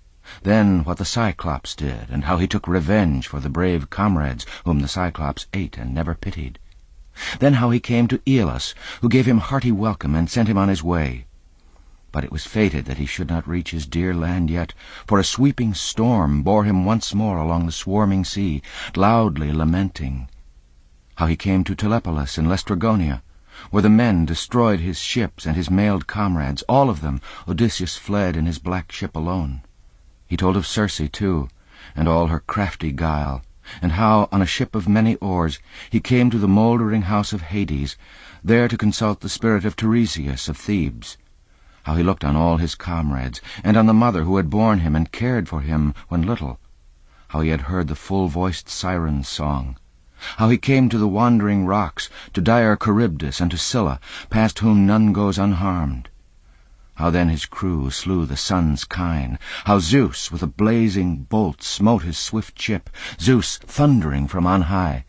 Then what the Cyclops did, and how he took revenge for the brave comrades whom the Cyclops ate and never pitied. Then how he came to Aeolus, who gave him hearty welcome and sent him on his way. But it was fated that he should not reach his dear land yet, for a sweeping storm bore him once more along the swarming sea, loudly lamenting. How he came to Telepolis in Laestrygonia, where the men destroyed his ships and his mailed comrades, all of them. Odysseus fled in his black ship alone. He told of Circe, too, and all her crafty guile, and how, on a ship of many oars, he came to the mouldering house of Hades, there to consult the spirit of Tiresias of Thebes. How he looked on all his comrades, and on the mother who had borne him and cared for him when little. How he had heard the full-voiced siren's song. How he came to the wandering rocks, to dire Charybdis and to Scylla, past whom none goes unharmed. How then his crew slew the sun's kine, how Zeus with a blazing bolt smote his swift ship, Zeus thundering from on high.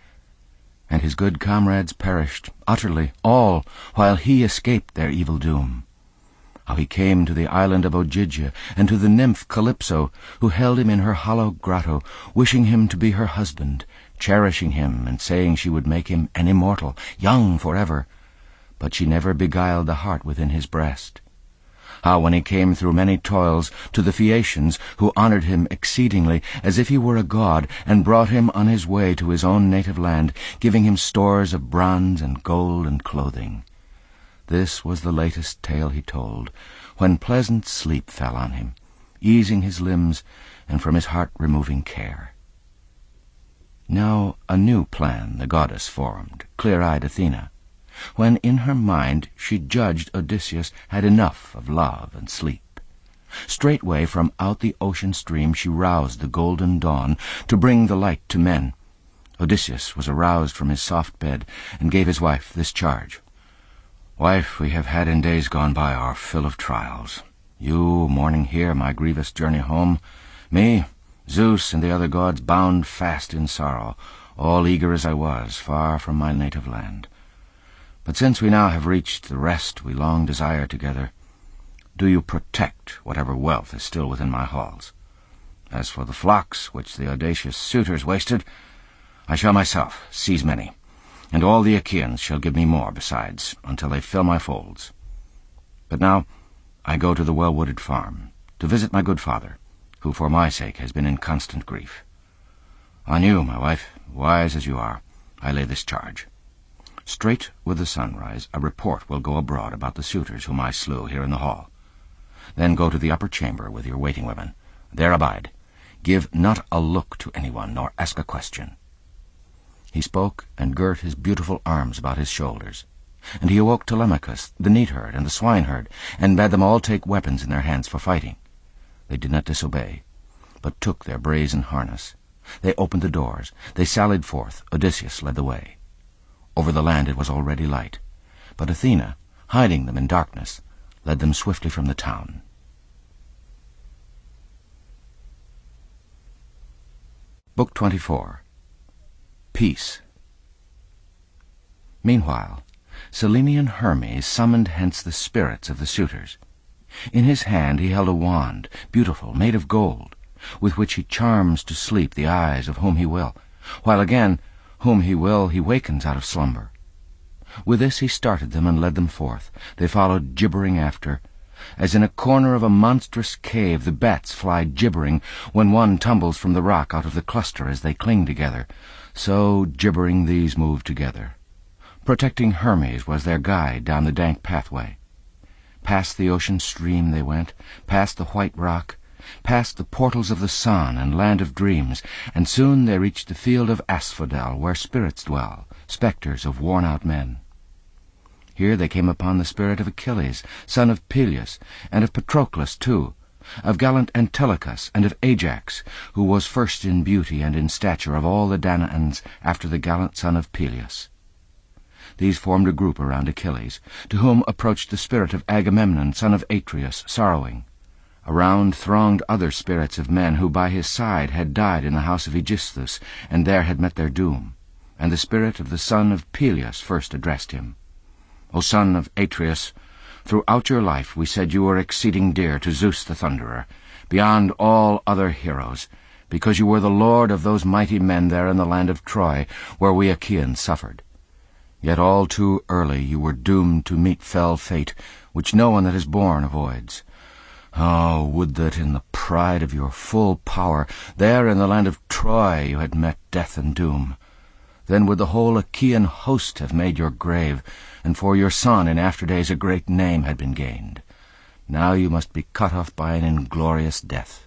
And his good comrades perished, utterly, all, while he escaped their evil doom. How he came to the island of Ogygia, and to the nymph Calypso, who held him in her hollow grotto, wishing him to be her husband, cherishing him, and saying she would make him an immortal, young forever. But she never beguiled the heart within his breast. How when he came through many toils to the Phaeacians, who honored him exceedingly, as if he were a god, and brought him on his way to his own native land, giving him stores of bronze and gold and clothing. This was the latest tale he told, when pleasant sleep fell on him, easing his limbs, and from his heart removing care. Now a new plan the goddess formed, clear-eyed Athena, when in her mind she judged Odysseus had enough of love and sleep. Straightway from out the ocean stream she roused the golden dawn to bring the light to men. Odysseus was aroused from his soft bed, and gave his wife this charge. Wife, we have had in days gone by our fill of trials. You mourning here my grievous journey home, me, Zeus and the other gods bound fast in sorrow, all eager as I was, far from my native land. But since we now have reached the rest we long desire together, do you protect whatever wealth is still within my halls. As for the flocks which the audacious suitors wasted, I shall myself seize many, and all the Achaeans shall give me more besides, until they fill my folds. But now I go to the well-wooded farm, to visit my good father, who for my sake has been in constant grief. On you, my wife, wise as you are, I lay this charge. Straight with the sunrise a report will go abroad about the suitors whom I slew here in the hall. Then go to the upper chamber with your waiting women. There abide. Give not a look to anyone, nor ask a question. He spoke, and girt his beautiful arms about his shoulders. And he awoke Telemachus, the neatherd, and the swineherd, and bade them all take weapons in their hands for fighting. They did not disobey, but took their brazen harness. They opened the doors. They sallied forth. Odysseus led the way. Over the land it was already light, but Athena, hiding them in darkness, led them swiftly from the town. Book twenty-four. Peace. Meanwhile, Cyllenian Hermes summoned hence the spirits of the suitors. In his hand he held a wand, beautiful, made of gold, with which he charms to sleep the eyes of whom he will, while again, whom he will, he wakens out of slumber. With this he started them and led them forth. They followed gibbering after. As in a corner of a monstrous cave the bats fly gibbering when one tumbles from the rock out of the cluster as they cling together, so gibbering these moved together. Protecting Hermes was their guide down the dank pathway. Past the ocean stream they went, past the white rock, past the portals of the sun and land of dreams, and soon they reached the field of asphodel, where spirits dwell, spectres of worn-out men. Here they came upon the spirit of Achilles, son of Peleus, and of Patroclus too, of gallant Antilochus, and of Ajax, who was first in beauty and in stature of all the Danaans after the gallant son of Peleus. These formed a group around Achilles, to whom approached the spirit of Agamemnon, son of Atreus, sorrowing. Around thronged other spirits of men who by his side had died in the house of Aegisthus, and there had met their doom. And the spirit of the son of Peleus first addressed him. O son of Atreus, throughout your life we said you were exceeding dear to Zeus the Thunderer, beyond all other heroes, because you were the lord of those mighty men there in the land of Troy, where we Achaeans suffered. Yet all too early you were doomed to meet fell fate, which no one that is born avoids. Oh, would that in the pride of your full power, there in the land of Troy, you had met death and doom. Then would the whole Achaean host have made your grave, and for your son in after days a great name had been gained. Now you must be cut off by an inglorious death.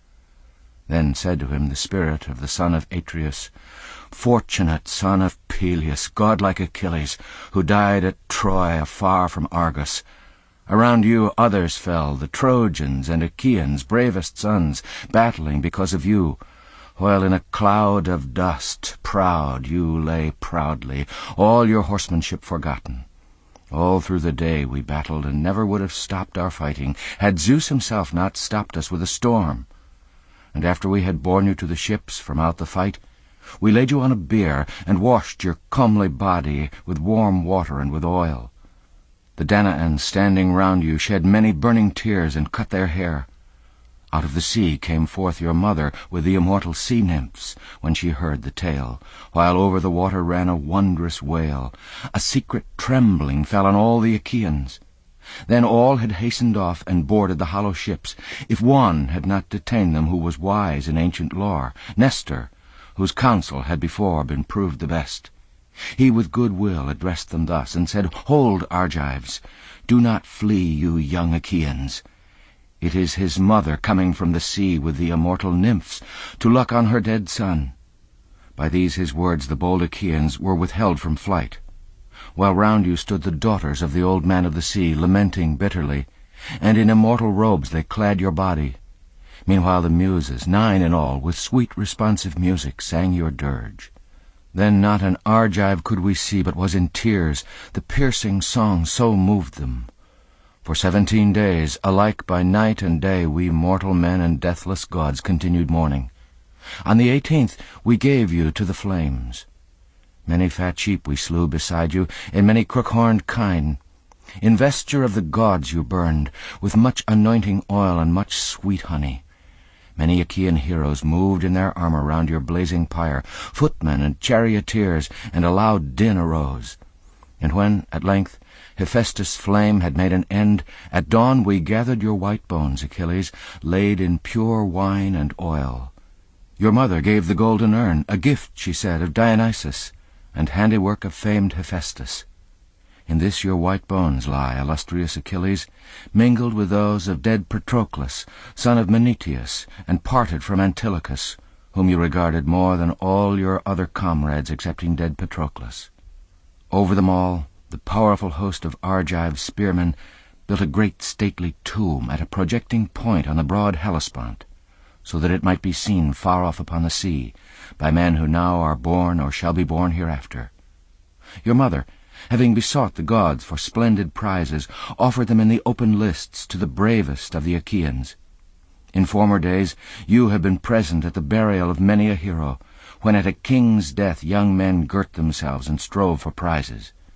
Then said to him the spirit of the son of Atreus, Fortunate son of Peleus, godlike Achilles, who died at Troy afar from Argos. Around you others fell, the Trojans and Achaeans, bravest sons, battling because of you, while in a cloud of dust, proud, you lay proudly, all your horsemanship forgotten. All through the day we battled and never would have stopped our fighting, had Zeus himself not stopped us with a storm. And after we had borne you to the ships from out the fight, we laid you on a bier and washed your comely body with warm water and with oil. The Danaans standing round you shed many burning tears and cut their hair. Out of the sea came forth your mother with the immortal sea-nymphs when she heard the tale, while over the water ran a wondrous wail. A secret trembling fell on all the Achaeans. Then all had hastened off and boarded the hollow ships, if one had not detained them who was wise in ancient lore, Nestor, whose counsel had before been proved the best. He with good will addressed them thus, and said, Hold, Argives, do not flee, you young Achaeans. It is his mother coming from the sea with the immortal nymphs to look on her dead son. By these his words the bold Achaeans were withheld from flight, while round you stood the daughters of the old man of the sea, lamenting bitterly, and in immortal robes they clad your body. Meanwhile the Muses, nine in all, with sweet responsive music sang your dirge. Then not an Argive could we see but was in tears, the piercing song so moved them. For seventeen days, alike by night and day, we mortal men and deathless gods continued mourning. On the eighteenth we gave you to the flames. Many fat sheep we slew beside you, and many crook-horned kine. In vesture of the gods you burned, with much anointing oil and much sweet honey. Many Achaean heroes moved in their armor round your blazing pyre, footmen and charioteers, and a loud din arose. And when, at length, Hephaestus' flame had made an end, at dawn we gathered your white bones, Achilles, laid in pure wine and oil. Your mother gave the golden urn, a gift, she said, of Dionysus, and handiwork of famed Hephaestus. In this your white bones lie, illustrious Achilles, mingled with those of dead Patroclus, son of Menetius, and parted from Antilochus, whom you regarded more than all your other comrades excepting dead Patroclus. Over them all, the powerful host of Argive spearmen built a great stately tomb at a projecting point on the broad Hellespont, so that it might be seen far off upon the sea, by men who now are born or shall be born hereafter. Your mother, having besought the gods for splendid prizes, offered them in the open lists to the bravest of the Achaeans. In former days you have been present at the burial of many a hero, when at a king's death young men girt themselves and strove for prizes.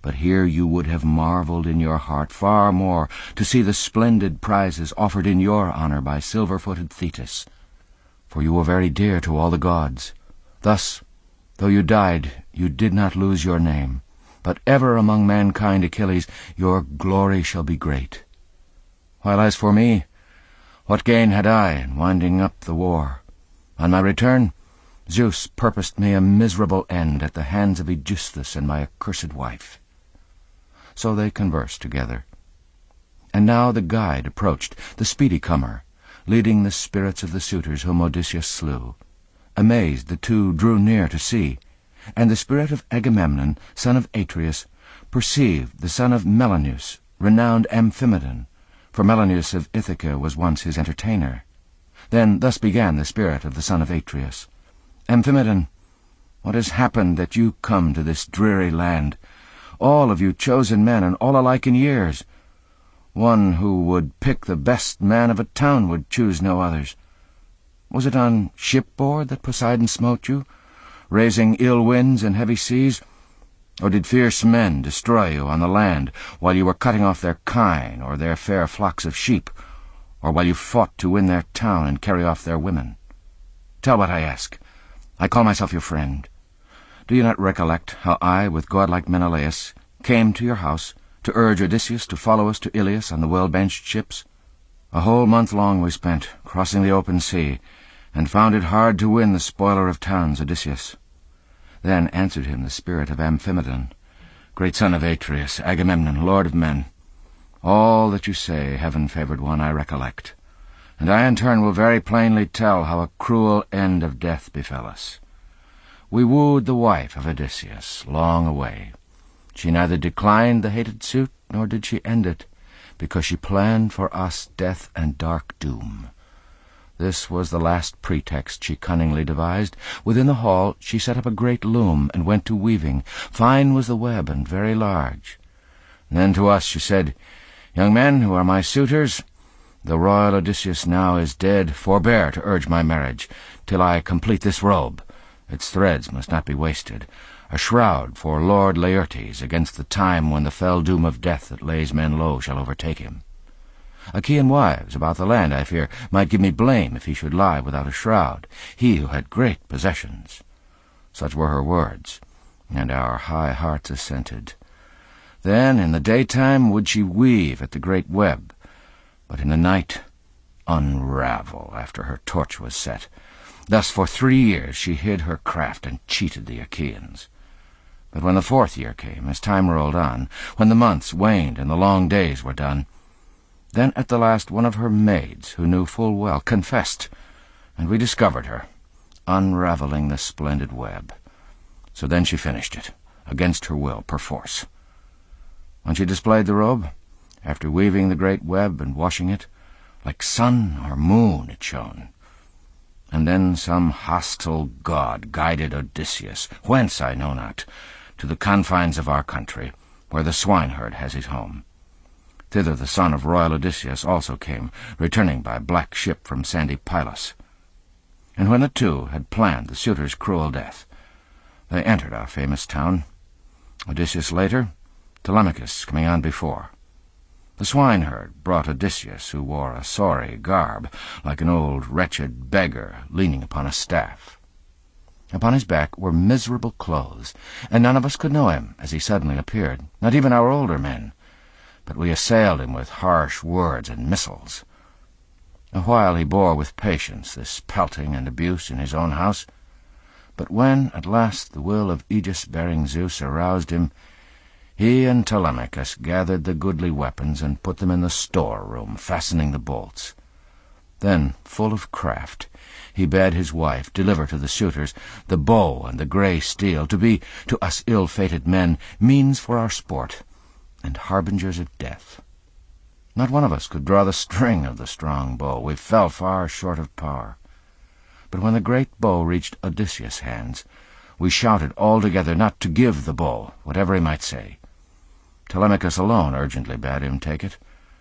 But here you would have marvelled in your heart far more to see the splendid prizes offered in your honour by silver-footed Thetis, for you were very dear to all the gods. Thus, though you died, you did not lose your name, but ever among mankind, Achilles, your glory shall be great. While as for me, what gain had I in winding up the war? On my return, Zeus purposed me a miserable end at the hands of Aegisthus and my accursed wife. So they conversed together. And now the guide approached, the speedy comer, leading the spirits of the suitors whom Odysseus slew. Amazed, the two drew near to see, and the spirit of Agamemnon, son of Atreus, perceived the son of Melanius, renowned Amphimedon, for Melanius of Ithaca was once his entertainer. Then thus began the spirit of the son of Atreus. Amphimedon, what has happened that you come to this dreary land, all of you chosen men, and all alike in years? One who would pick the best man of a town would choose no others. Was it on shipboard that Poseidon smote you, raising ill winds and heavy seas? Or did fierce men destroy you on the land, while you were cutting off their kine or their fair flocks of sheep, or while you fought to win their town and carry off their women? Tell what I ask. I call myself your friend. Do you not recollect how I, with godlike Menelaus, came to your house to urge Odysseus to follow us to Ilius on the well-benched ships? A whole month long we spent, crossing the open sea, and found it hard to win the spoiler of towns, Odysseus. Then answered him the spirit of Amphimedon, Great son of Atreus, Agamemnon, lord of men, all that you say, heaven-favoured one, I recollect, and I in turn will very plainly tell how a cruel end of death befell us. We wooed the wife of Odysseus, long away. She neither declined the hated suit, nor did she end it, because she planned for us death and dark doom. This was the last pretext she cunningly devised. Within the hall she set up a great loom, and went to weaving. Fine was the web, and very large. And then to us she said, Young men, who are my suitors, the royal Odysseus now is dead. Forbear to urge my marriage, till I complete this robe. Its threads must not be wasted, a shroud for Lord Laertes against the time when the fell doom of death that lays men low shall overtake him. Achaean wives about the land, I fear, might give me blame if he should lie without a shroud, he who had great possessions. Such were her words, and our high hearts assented. Then in the daytime would she weave at the great web, but in the night unravel after her torch was set. Thus for three years she hid her craft and cheated the Achaeans. But when the fourth year came, as time rolled on, when the months waned and the long days were done, then at the last one of her maids, who knew full well, confessed, and we discovered her, unravelling the splendid web. So then she finished it, against her will, perforce. When she displayed the robe, after weaving the great web and washing it, like sun or moon it shone. And then some hostile god guided Odysseus, whence I know not, to the confines of our country, where the swineherd has his home. Thither the son of royal Odysseus also came, returning by black ship from sandy Pylos. And when the two had planned the suitor's cruel death, they entered our famous town, Odysseus later, Telemachus coming on before. The swineherd brought Odysseus, who wore a sorry garb, like an old wretched beggar leaning upon a staff. Upon his back were miserable clothes, and none of us could know him as he suddenly appeared, not even our older men, but we assailed him with harsh words and missiles. A while he bore with patience this pelting and abuse in his own house, but when at last the will of aegis-bearing Zeus aroused him, he and Telemachus gathered the goodly weapons and put them in the store-room, fastening the bolts. Then, full of craft, he bade his wife deliver to the suitors the bow and the grey steel, to be, to us ill-fated men, means for our sport, and harbingers of death. Not one of us could draw the string of the strong bow. We fell far short of power. But when the great bow reached Odysseus' hands, we shouted all together not to give the bow, whatever he might say. Telemachus alone urgently bade him take it.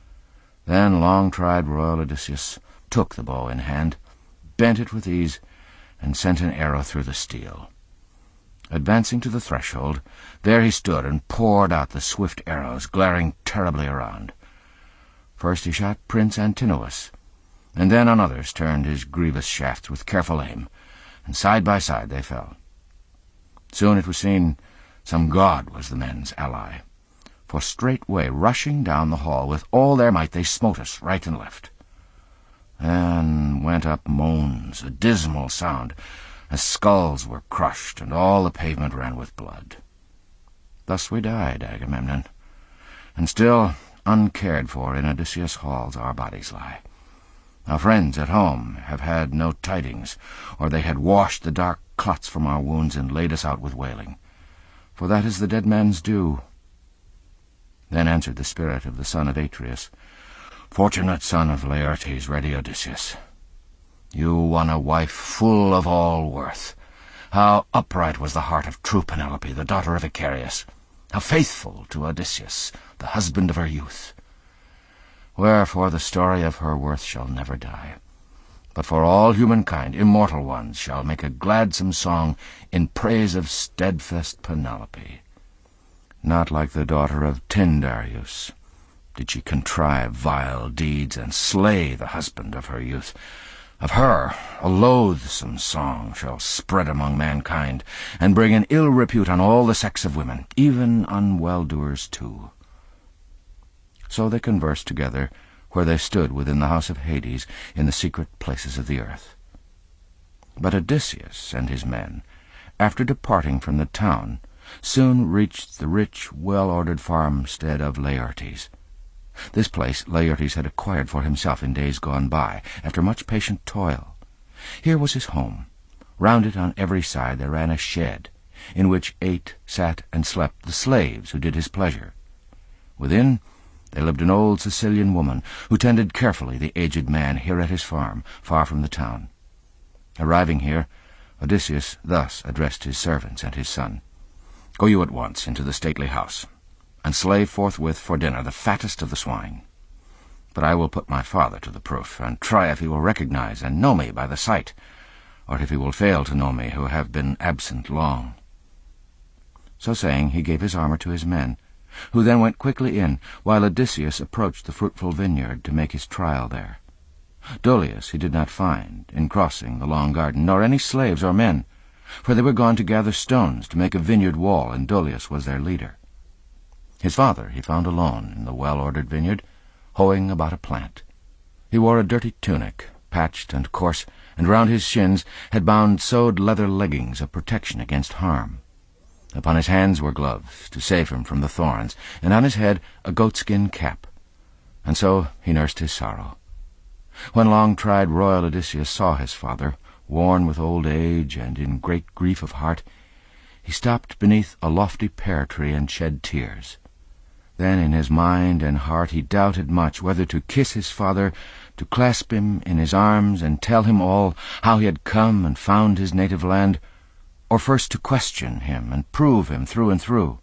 Then long-tried royal Odysseus took the bow in hand, bent it with ease, and sent an arrow through the steel. Advancing to the threshold, there he stood and poured out the swift arrows, glaring terribly around. First he shot Prince Antinous, and then on others turned his grievous shafts with careful aim, and side by side they fell. Soon it was seen some god was the men's ally, for straightway rushing down the hall with all their might they smote us right and left. Then went up moans, a dismal sound, as skulls were crushed, and all the pavement ran with blood. Thus we died, Agamemnon, and still uncared for in Odysseus' halls our bodies lie. Our friends at home have had no tidings, or they had washed the dark clots from our wounds and laid us out with wailing, for that is the dead man's due. Then answered the spirit of the son of Atreus, "Fortunate son of Laertes, ready Odysseus, you won a wife full of all worth. How upright was the heart of true Penelope, the daughter of Icarius! How faithful to Odysseus, the husband of her youth! Wherefore the story of her worth shall never die, but for all humankind, immortal ones, shall make a gladsome song in praise of steadfast Penelope. Not like the daughter of Tyndareus did she contrive vile deeds and slay the husband of her youth. Of her a loathsome song shall spread among mankind, and bring an ill repute on all the sex of women, even on well-doers too." So they conversed together where they stood within the house of Hades in the secret places of the earth. But Odysseus and his men, after departing from the town, soon reached the rich, well-ordered farmstead of Laertes. This place Laertes had acquired for himself in days gone by, after much patient toil. Here was his home. Round it on every side there ran a shed, in which ate, sat, and slept the slaves who did his pleasure. Within there lived an old Sicilian woman, who tended carefully the aged man here at his farm, far from the town. Arriving here, Odysseus thus addressed his servants and his son. "Go you at once into the stately house, and slay forthwith for dinner the fattest of the swine. But I will put my father to the proof, and try if he will recognize and know me by the sight, or if he will fail to know me who have been absent long." So saying, he gave his armor to his men, who then went quickly in, while Odysseus approached the fruitful vineyard to make his trial there. Dolius he did not find, in crossing the long garden, nor any slaves or men, for they were gone to gather stones to make a vineyard wall, and Dolius was their leader. His father he found alone in the well-ordered vineyard, hoeing about a plant. He wore a dirty tunic, patched and coarse, and round his shins had bound sewed leather leggings of protection against harm. Upon his hands were gloves, to save him from the thorns, and on his head a goatskin cap. And so he nursed his sorrow. When long-tried royal Odysseus saw his father, worn with old age and in great grief of heart, he stopped beneath a lofty pear-tree and shed tears. Then in his mind and heart he doubted much whether to kiss his father, to clasp him in his arms and tell him all, how he had come and found his native land, or first to question him and prove him through and through.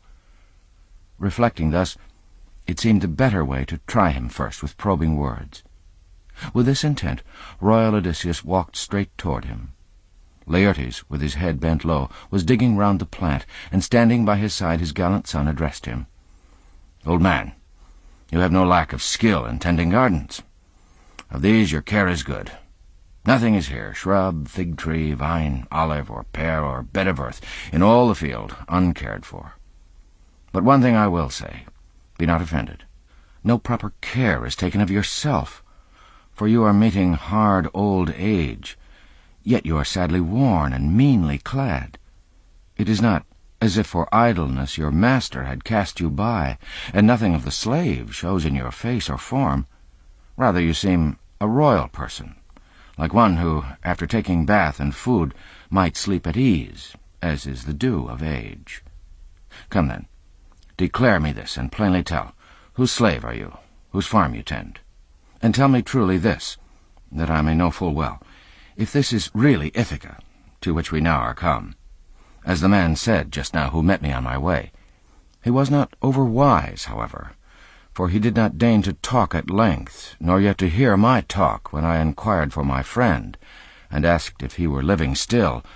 Reflecting thus, it seemed the better way to try him first with probing words. With this intent, royal Odysseus walked straight toward him. Laertes, with his head bent low, was digging round the plant, and standing by his side his gallant son addressed him. "Old man, you have no lack of skill in tending gardens. Of these your care is good. Nothing is here, shrub, fig tree, vine, olive, or pear, or bed of earth, in all the field, uncared for. But one thing I will say, be not offended. No proper care is taken of yourself, for you are meeting hard old age, yet you are sadly worn and meanly clad. It is not as if for idleness your master had cast you by, and nothing of the slave shows in your face or form. Rather you seem a royal person, like one who, after taking bath and food, might sleep at ease, as is the due of age. Come then, declare me this, and plainly tell, whose slave are you, whose farm you tend? And tell me truly this, that I may know full well, if this is really Ithaca, to which we now are come. As the man said just now who met me on my way. He was not over-wise, however, for he did not deign to talk at length, nor yet to hear my talk when I inquired for my friend, and asked if he were living still,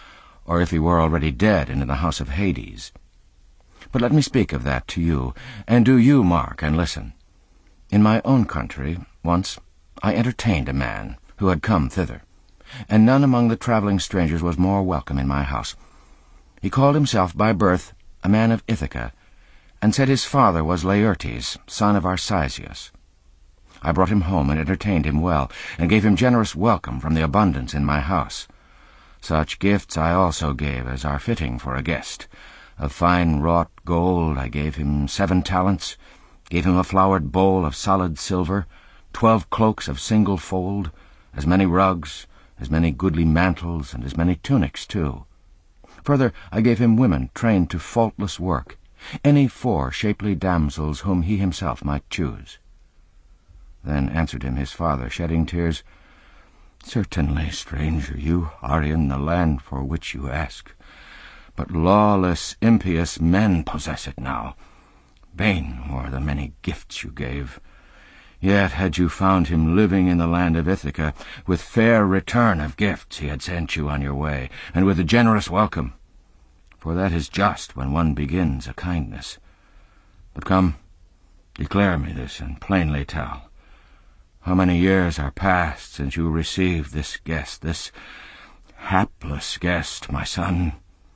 or if he were already dead and in the house of Hades. But let me speak of that to you, and do you mark and listen. In my own country, once, I entertained a man who had come thither, and none among the travelling strangers was more welcome in my house. He called himself by birth a man of Ithaca, and said his father was Laertes, son of Arsacius. I brought him home and entertained him well, and gave him generous welcome from the abundance in my house. Such gifts I also gave as are fitting for a guest. Of fine wrought gold I gave him seven talents, gave him a flowered bowl of solid silver, twelve cloaks of single fold, as many rugs, as many goodly mantles, and as many tunics too. Further, I gave him women trained to faultless work, any four shapely damsels whom he himself might choose. Then answered him his father, shedding tears, "Certainly, stranger, you are in the land for which you ask, but lawless, impious men possess it now. Vain were the many gifts you gave. Yet had you found him living in the land of Ithaca, with fair return of gifts he had sent you on your way, and with a generous welcome. For that is just when one begins a kindness. But come, declare me this, and plainly tell. How many years are past since you received this guest, this hapless guest, my son?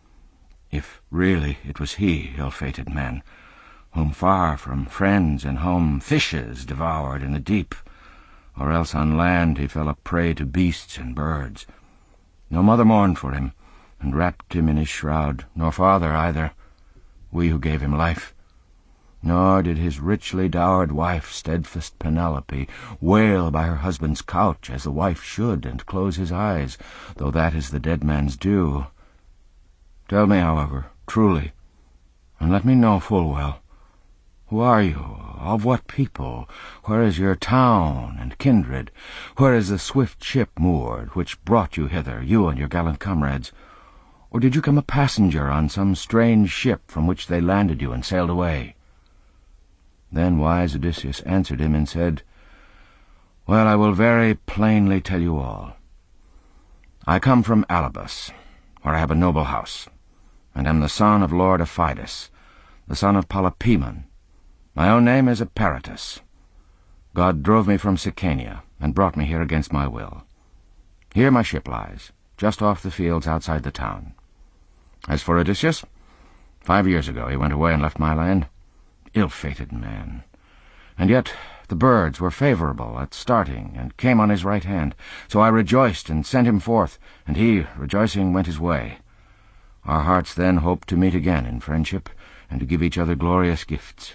If really it was he, ill-fated man, whom far from friends and home fishes devoured in the deep, or else on land he fell a prey to beasts and birds. No mother mourned for him, and wrapped him in his shroud, nor father either, we who gave him life. Nor did his richly dowered wife, steadfast Penelope, wail by her husband's couch as the wife should, and close his eyes, though that is the dead man's due. Tell me, however, truly, and let me know full well, who are you? Of what people? Where is your town and kindred? Where is the swift ship moored, which brought you hither, you and your gallant comrades? Or did you come a passenger on some strange ship from which they landed you and sailed away?" Then wise Odysseus answered him and said, "Well, I will very plainly tell you all. I come from Alybus, where I have a noble house, and am the son of Lord Aphidus, the son of Polypemon. My own name is Eperitus. God drove me from Sicania, and brought me here against my will. Here my ship lies, just off the fields outside the town. As for Odysseus, five years ago he went away and left my land. Ill-fated man. And yet the birds were favourable at starting, and came on his right hand. So I rejoiced and sent him forth, and he, rejoicing, went his way. Our hearts then hoped to meet again in friendship, and to give each other glorious gifts."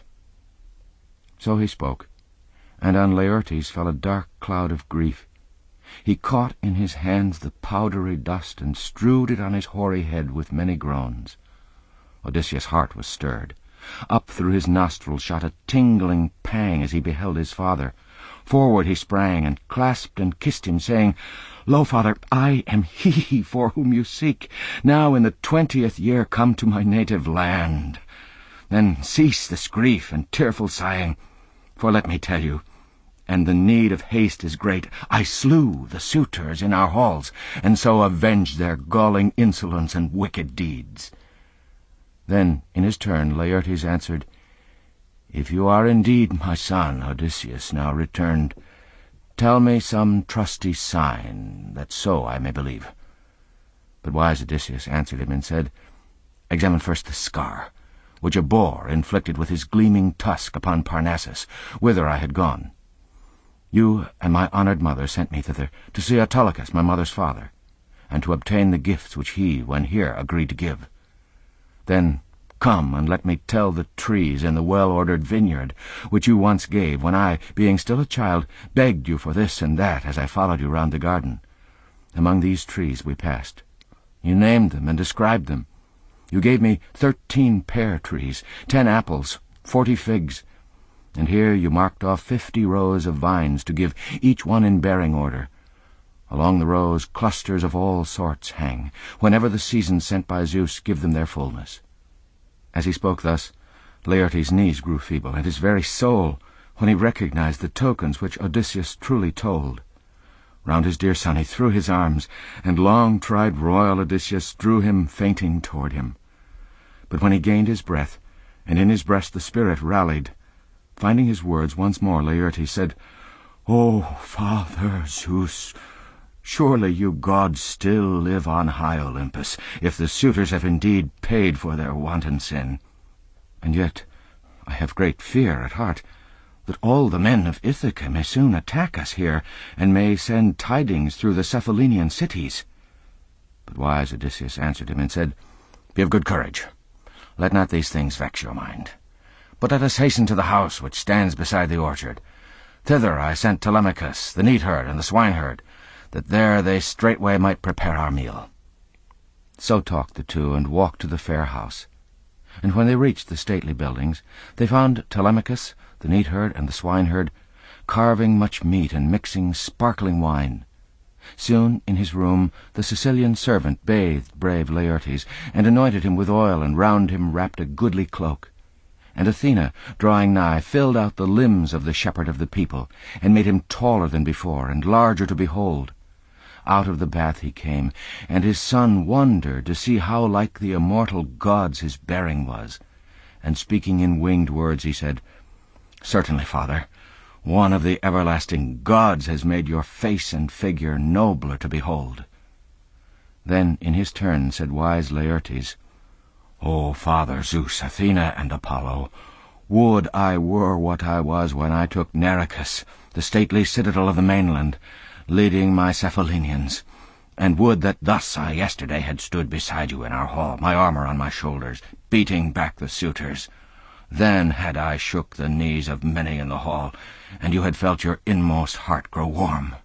So he spoke, and on Laertes fell a dark cloud of grief. He caught in his hands the powdery dust, and strewed it on his hoary head with many groans. Odysseus' heart was stirred. Up through his nostrils shot a tingling pang as he beheld his father. Forward he sprang, and clasped and kissed him, saying, "Lo, father, I am he for whom you seek. Now in the twentieth year come to my native land. Then cease this grief and tearful sighing, for let me tell you, and the need of haste is great, I slew the suitors in our halls, and so avenged their galling insolence and wicked deeds." Then, in his turn, Laertes answered, "If you are indeed my son, Odysseus, now returned, tell me some trusty sign, that so I may believe." But wise Odysseus answered him and said, "Examine first the scar, which a boar inflicted with his gleaming tusk upon Parnassus, whither I had gone. You and my honoured mother sent me thither to see Autolycus, my mother's father, and to obtain the gifts which he, when here, agreed to give. Then come and let me tell the trees in the well-ordered vineyard, which you once gave, when I, being still a child, begged you for this and that as I followed you round the garden. Among these trees we passed. You named them and described them. You gave me thirteen pear trees, ten apples, forty figs, and here you marked off fifty rows of vines to give each one in bearing order. Along the rows clusters of all sorts hang, whenever the seasons sent by Zeus give them their fullness." As he spoke thus, Laertes' knees grew feeble, and his very soul, when he recognized the tokens which Odysseus truly told. Round his dear son he threw his arms, and long-tried royal Odysseus drew him fainting toward him. But when he gained his breath, and in his breast the spirit rallied, finding his words once more, Laertes said, "O Father Zeus, surely you gods still live on high Olympus, if the suitors have indeed paid for their wanton sin. And yet I have great fear at heart that all the men of Ithaca may soon attack us here, and may send tidings through the Cephallenian cities." But wise Odysseus answered him and said, "Be of good courage. Let not these things vex your mind. But let us hasten to the house which stands beside the orchard. Thither I sent Telemachus, the neatherd and the swineherd, that there they straightway might prepare our meal." So talked the two, and walked to the fair house. And when they reached the stately buildings, they found Telemachus, the neatherd and the swineherd, carving much meat and mixing sparkling wine. Soon in his room the Sicilian servant bathed brave Laertes, and anointed him with oil, and round him wrapped a goodly cloak. And Athena, drawing nigh, filled out the limbs of the shepherd of the people, and made him taller than before, and larger to behold. Out of the bath he came, and his son wondered to see how like the immortal gods his bearing was. And speaking in winged words, he said, "Certainly, father, one of the everlasting gods has made your face and figure nobler to behold." Then in his turn said wise Laertes, "O Father Zeus, Athena, and Apollo, would I were what I was when I took Nericus, the stately citadel of the mainland, leading my Cephallenians, and would that thus I yesterday had stood beside you in our hall, my armour on my shoulders, beating back the suitors. Then had I shook the knees of many in the hall, and you had felt your inmost heart grow warm."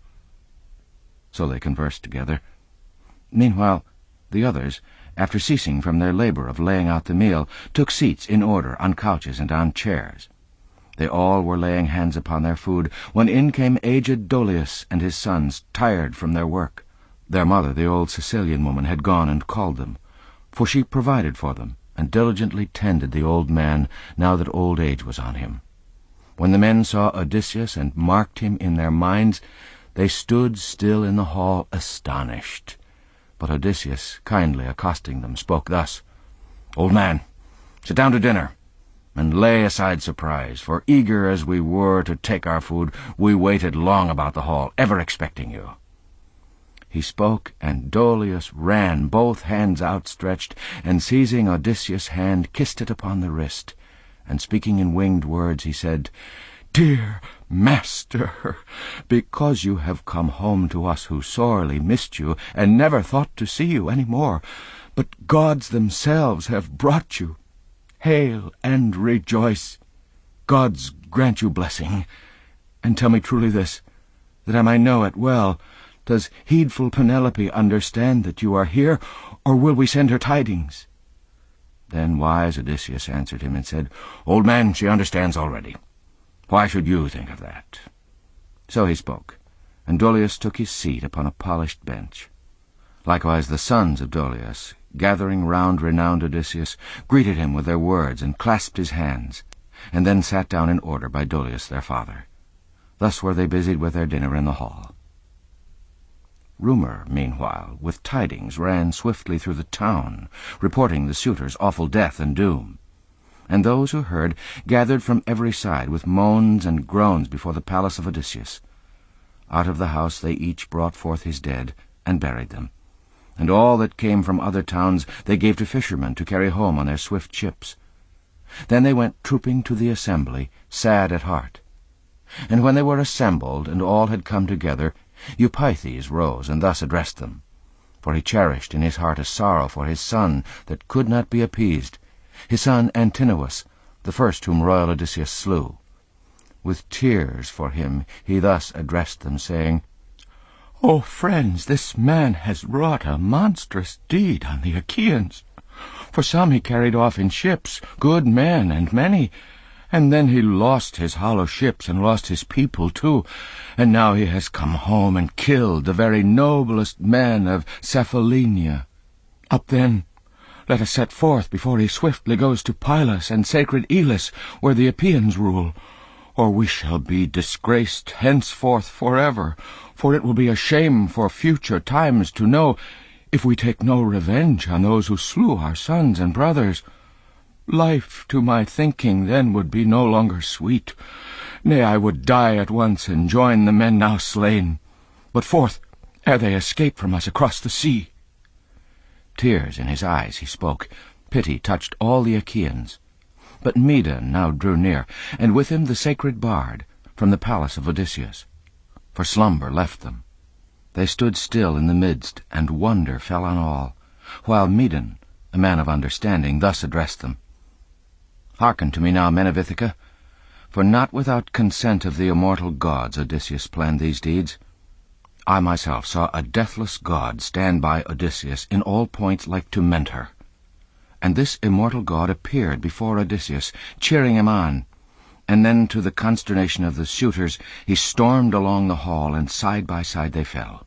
So they conversed together. Meanwhile the others, after ceasing from their labour of laying out the meal, took seats in order on couches and on chairs. They all were laying hands upon their food, when in came aged Dolius and his sons, tired from their work. Their mother, the old Sicilian woman, had gone and called them, for she provided for them, and diligently tended the old man, now that old age was on him. When the men saw Odysseus and marked him in their minds, they stood still in the hall astonished. But Odysseus, kindly accosting them, spoke thus, "Old man, sit down to dinner, and lay aside surprise, for eager as we were to take our food, we waited long about the hall, ever expecting you." He spoke, and Dolius ran, both hands outstretched, and seizing Odysseus' hand, kissed it upon the wrist. And speaking in winged words, he said, "Dear master, because you have come home to us who sorely missed you, and never thought to see you any more, but gods themselves have brought you. Hail and rejoice. Gods grant you blessing. And tell me truly this, that I may know it well. Does heedful Penelope understand that you are here, or will we send her tidings?" Then wise Odysseus answered him and said, "Old man, she understands already. Why should you think of that?" So he spoke, and Dolius took his seat upon a polished bench. Likewise the sons of Dolius, gathering round renowned Odysseus, greeted him with their words and clasped his hands, and then sat down in order by Dolius their father. Thus were they busied with their dinner in the hall. Rumour, meanwhile, with tidings ran swiftly through the town, reporting the suitors' awful death and doom. And those who heard gathered from every side with moans and groans before the palace of Odysseus. Out of the house they each brought forth his dead, and buried them. And all that came from other towns they gave to fishermen to carry home on their swift ships. Then they went trooping to the assembly, sad at heart. And when they were assembled, and all had come together, Eupeithes rose and thus addressed them, for he cherished in his heart a sorrow for his son that could not be appeased, his son Antinous, the first whom royal Odysseus slew. With tears for him he thus addressed them, saying, "O friends, this man has wrought a monstrous deed on the Achaeans. For some he carried off in ships, good men and many, and then he lost his hollow ships and lost his people too, and now he has come home and killed the very noblest men of Cephallenia. Up then, let us set forth before he swiftly goes to Pylos and sacred Elis, where the Epeans rule. or we shall be disgraced henceforth forever, for it will be a shame for future times to know, if we take no revenge on those who slew our sons and brothers. Life, to my thinking, then would be no longer sweet. Nay, I would die at once and join the men now slain, but forth, ere they escape from us across the sea." Tears in his eyes he spoke. Pity touched all the Achaeans. But Medon now drew near, and with him the sacred bard, from the palace of Odysseus. For slumber left them. They stood still in the midst, and wonder fell on all, while Medon, a man of understanding, thus addressed them. "Hearken to me now, men of Ithaca, for not without consent of the immortal gods Odysseus planned these deeds. I myself saw a deathless god stand by Odysseus in all points like to Mentor. And this immortal god appeared before Odysseus, cheering him on, and then, to the consternation of the suitors, he stormed along the hall, and side by side they fell."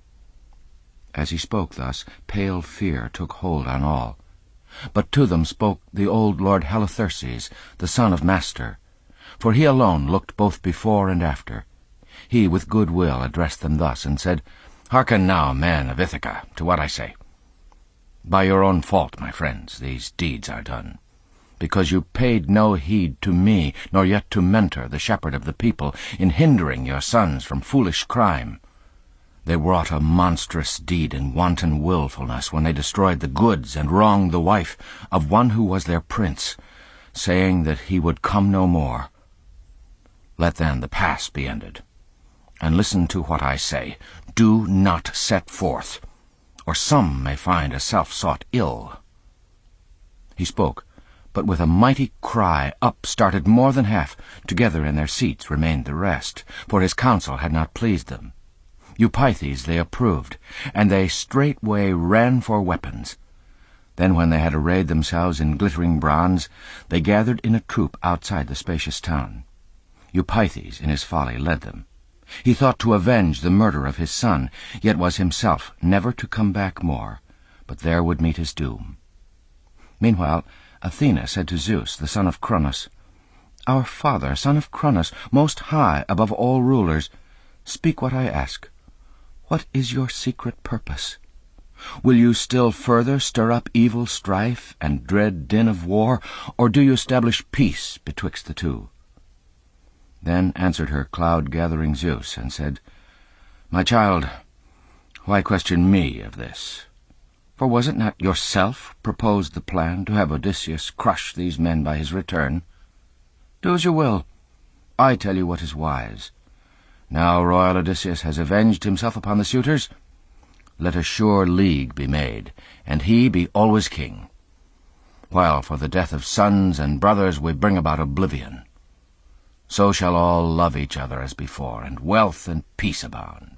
As he spoke thus, pale fear took hold on all. But to them spoke the old Lord Halitherses, the son of Mastor, for he alone looked both before and after. He with good will addressed them thus, and said, "Hearken now, men of Ithaca, to what I say. By your own fault, my friends, these deeds are done, because you paid no heed to me, nor yet to Mentor, the shepherd of the people, in hindering your sons from foolish crime. They wrought a monstrous deed in wanton wilfulness when they destroyed the goods and wronged the wife of one who was their prince, saying that he would come no more. Let then the past be ended, and listen to what I say. Do not set forth, or some may find a self-sought ill." He spoke, but with a mighty cry up started more than half. Together in their seats remained the rest, for his counsel had not pleased them. Eupeithes they approved, and they straightway ran for weapons. Then, when they had arrayed themselves in glittering bronze, they gathered in a troop outside the spacious town. Eupeithes in his folly led them. He thought to avenge the murder of his son, yet was himself never to come back more, but there would meet his doom. Meanwhile Athena said to Zeus, the son of Cronos, "Our father, son of Cronos, most high above all rulers, speak what I ask. What is your secret purpose? Will you still further stir up evil strife and dread din of war, or do you establish peace betwixt the two?" Then answered her cloud-gathering Zeus, and said, "My child, why question me of this? For was it not yourself proposed the plan to have Odysseus crush these men by his return? Do as you will. I tell you what is wise. Now royal Odysseus has avenged himself upon the suitors. Let a sure league be made, and he be always king, while for the death of sons and brothers we bring about oblivion. So shall all love each other as before, and wealth and peace abound."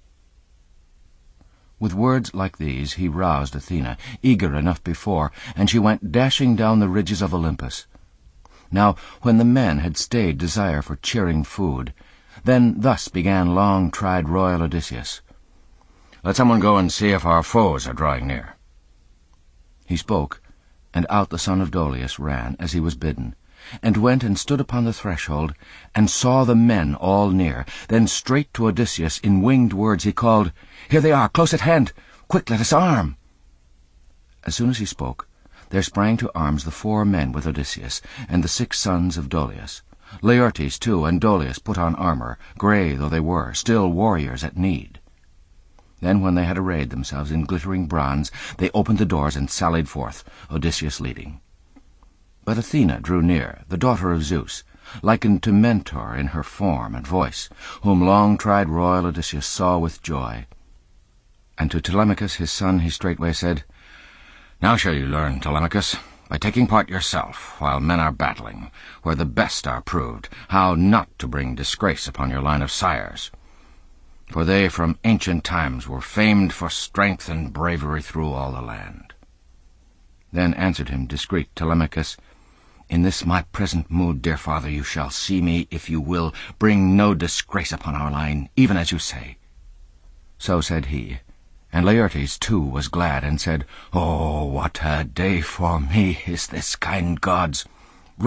With words like these he roused Athena, eager enough before, and she went dashing down the ridges of Olympus. Now, when the men had stayed desire for cheering food, then thus began long-tried royal Odysseus, "Let someone go and see if our foes are drawing near." He spoke, and out the son of Dolius ran, as he was bidden, and went and stood upon the threshold, and saw the men all near. Then straight to Odysseus in winged words he called, "Here they are, close at hand! Quick, let us arm!" As soon as he spoke, there sprang to arms the four men with Odysseus, and the six sons of Dolius. Laertes, too, and Dolius put on armor, grey though they were, still warriors at need. Then, when they had arrayed themselves in glittering bronze, they opened the doors and sallied forth, Odysseus leading. But Athena drew near, the daughter of Zeus, likened to Mentor in her form and voice, whom long-tried royal Odysseus saw with joy. And to Telemachus his son he straightway said, "Now shall you learn, Telemachus, by taking part yourself, while men are battling, where the best are proved, how not to bring disgrace upon your line of sires. For they from ancient times were famed for strength and bravery through all the land." Then answered him discreet Telemachus, "In this my present mood, dear father, you shall see me, if you will, bring no disgrace upon our line, even as you say." So said he, and Laertes too was glad, and said, "Oh, what a day for me is this, kind gods! Right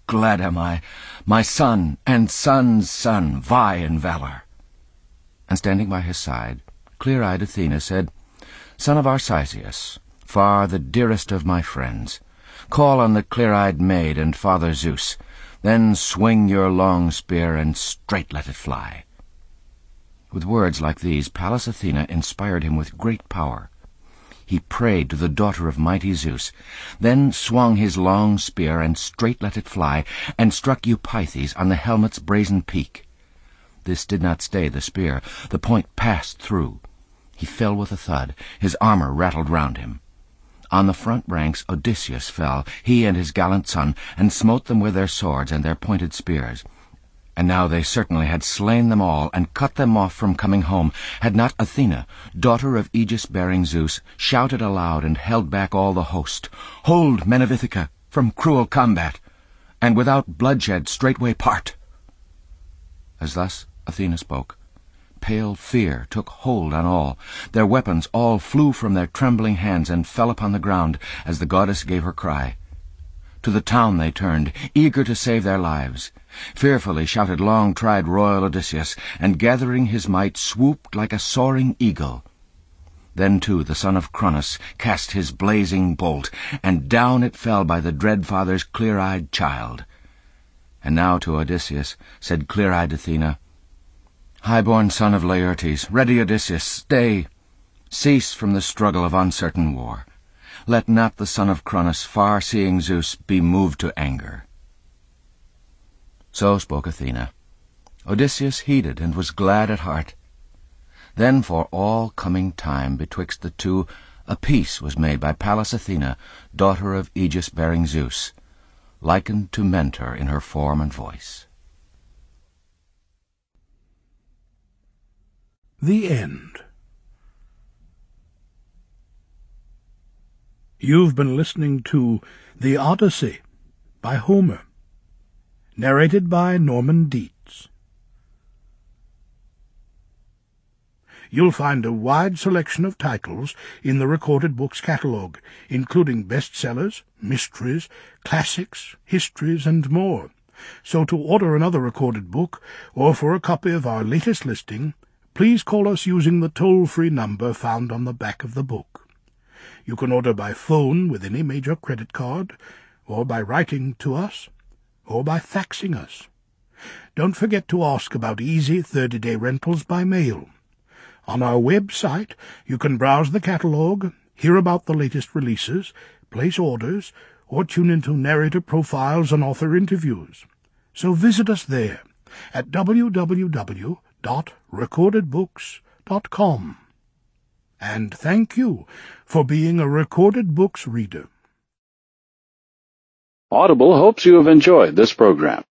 glad am I, my son and son's son vie in valor." And standing by his side, clear-eyed Athena said, "Son of Arceisius, far the dearest of my friends, call on the clear-eyed maid and Father Zeus, then swing your long spear and straight let it fly." With words like these, Pallas Athena inspired him with great power. He prayed to the daughter of mighty Zeus, then swung his long spear and straight let it fly, and struck Eupeithes on the helmet's brazen peak. This did not stay the spear. The point passed through. He fell with a thud. His armor rattled round him. On the front ranks Odysseus fell, he and his gallant son, and smote them with their swords and their pointed spears. And now they certainly had slain them all, and cut them off from coming home, had not Athena, daughter of Aegis-bearing Zeus, shouted aloud and held back all the host, "Hold, men of Ithaca, from cruel combat, and without bloodshed straightway part." As thus Athena spoke, pale fear took hold on all. Their weapons all flew from their trembling hands and fell upon the ground as the goddess gave her cry. To the town they turned, eager to save their lives. Fearfully shouted long-tried royal Odysseus, and gathering his might swooped like a soaring eagle. Then, too, the son of Cronos cast his blazing bolt, and down it fell by the dread father's clear-eyed child. And now to Odysseus said clear-eyed Athena, "High-born son of Laertes, ready Odysseus, stay! Cease from the struggle of uncertain war. Let not the son of Cronos, far-seeing Zeus, be moved to anger." So spoke Athena. Odysseus heeded and was glad at heart. Then for all coming time betwixt the two a peace was made by Pallas Athena, daughter of Aegis-bearing Zeus, likened to Mentor in her form and voice. The End. You've been listening to The Odyssey by Homer, narrated by Norman Dietz. You'll find a wide selection of titles in the Recorded Books catalog, including bestsellers, mysteries, classics, histories, and more. So to order another recorded book, or for a copy of our latest listing, please call us using the toll-free number found on the back of the book. You can order by phone with any major credit card, or by writing to us, or by faxing us. Don't forget to ask about easy thirty-day rentals by mail. On our website, you can browse the catalogue, hear about the latest releases, place orders, or tune into narrator profiles and author interviews. So visit us there at w w w dot recorded books dot com. And thank you for being a Recorded Books reader. Audible hopes you have enjoyed this program.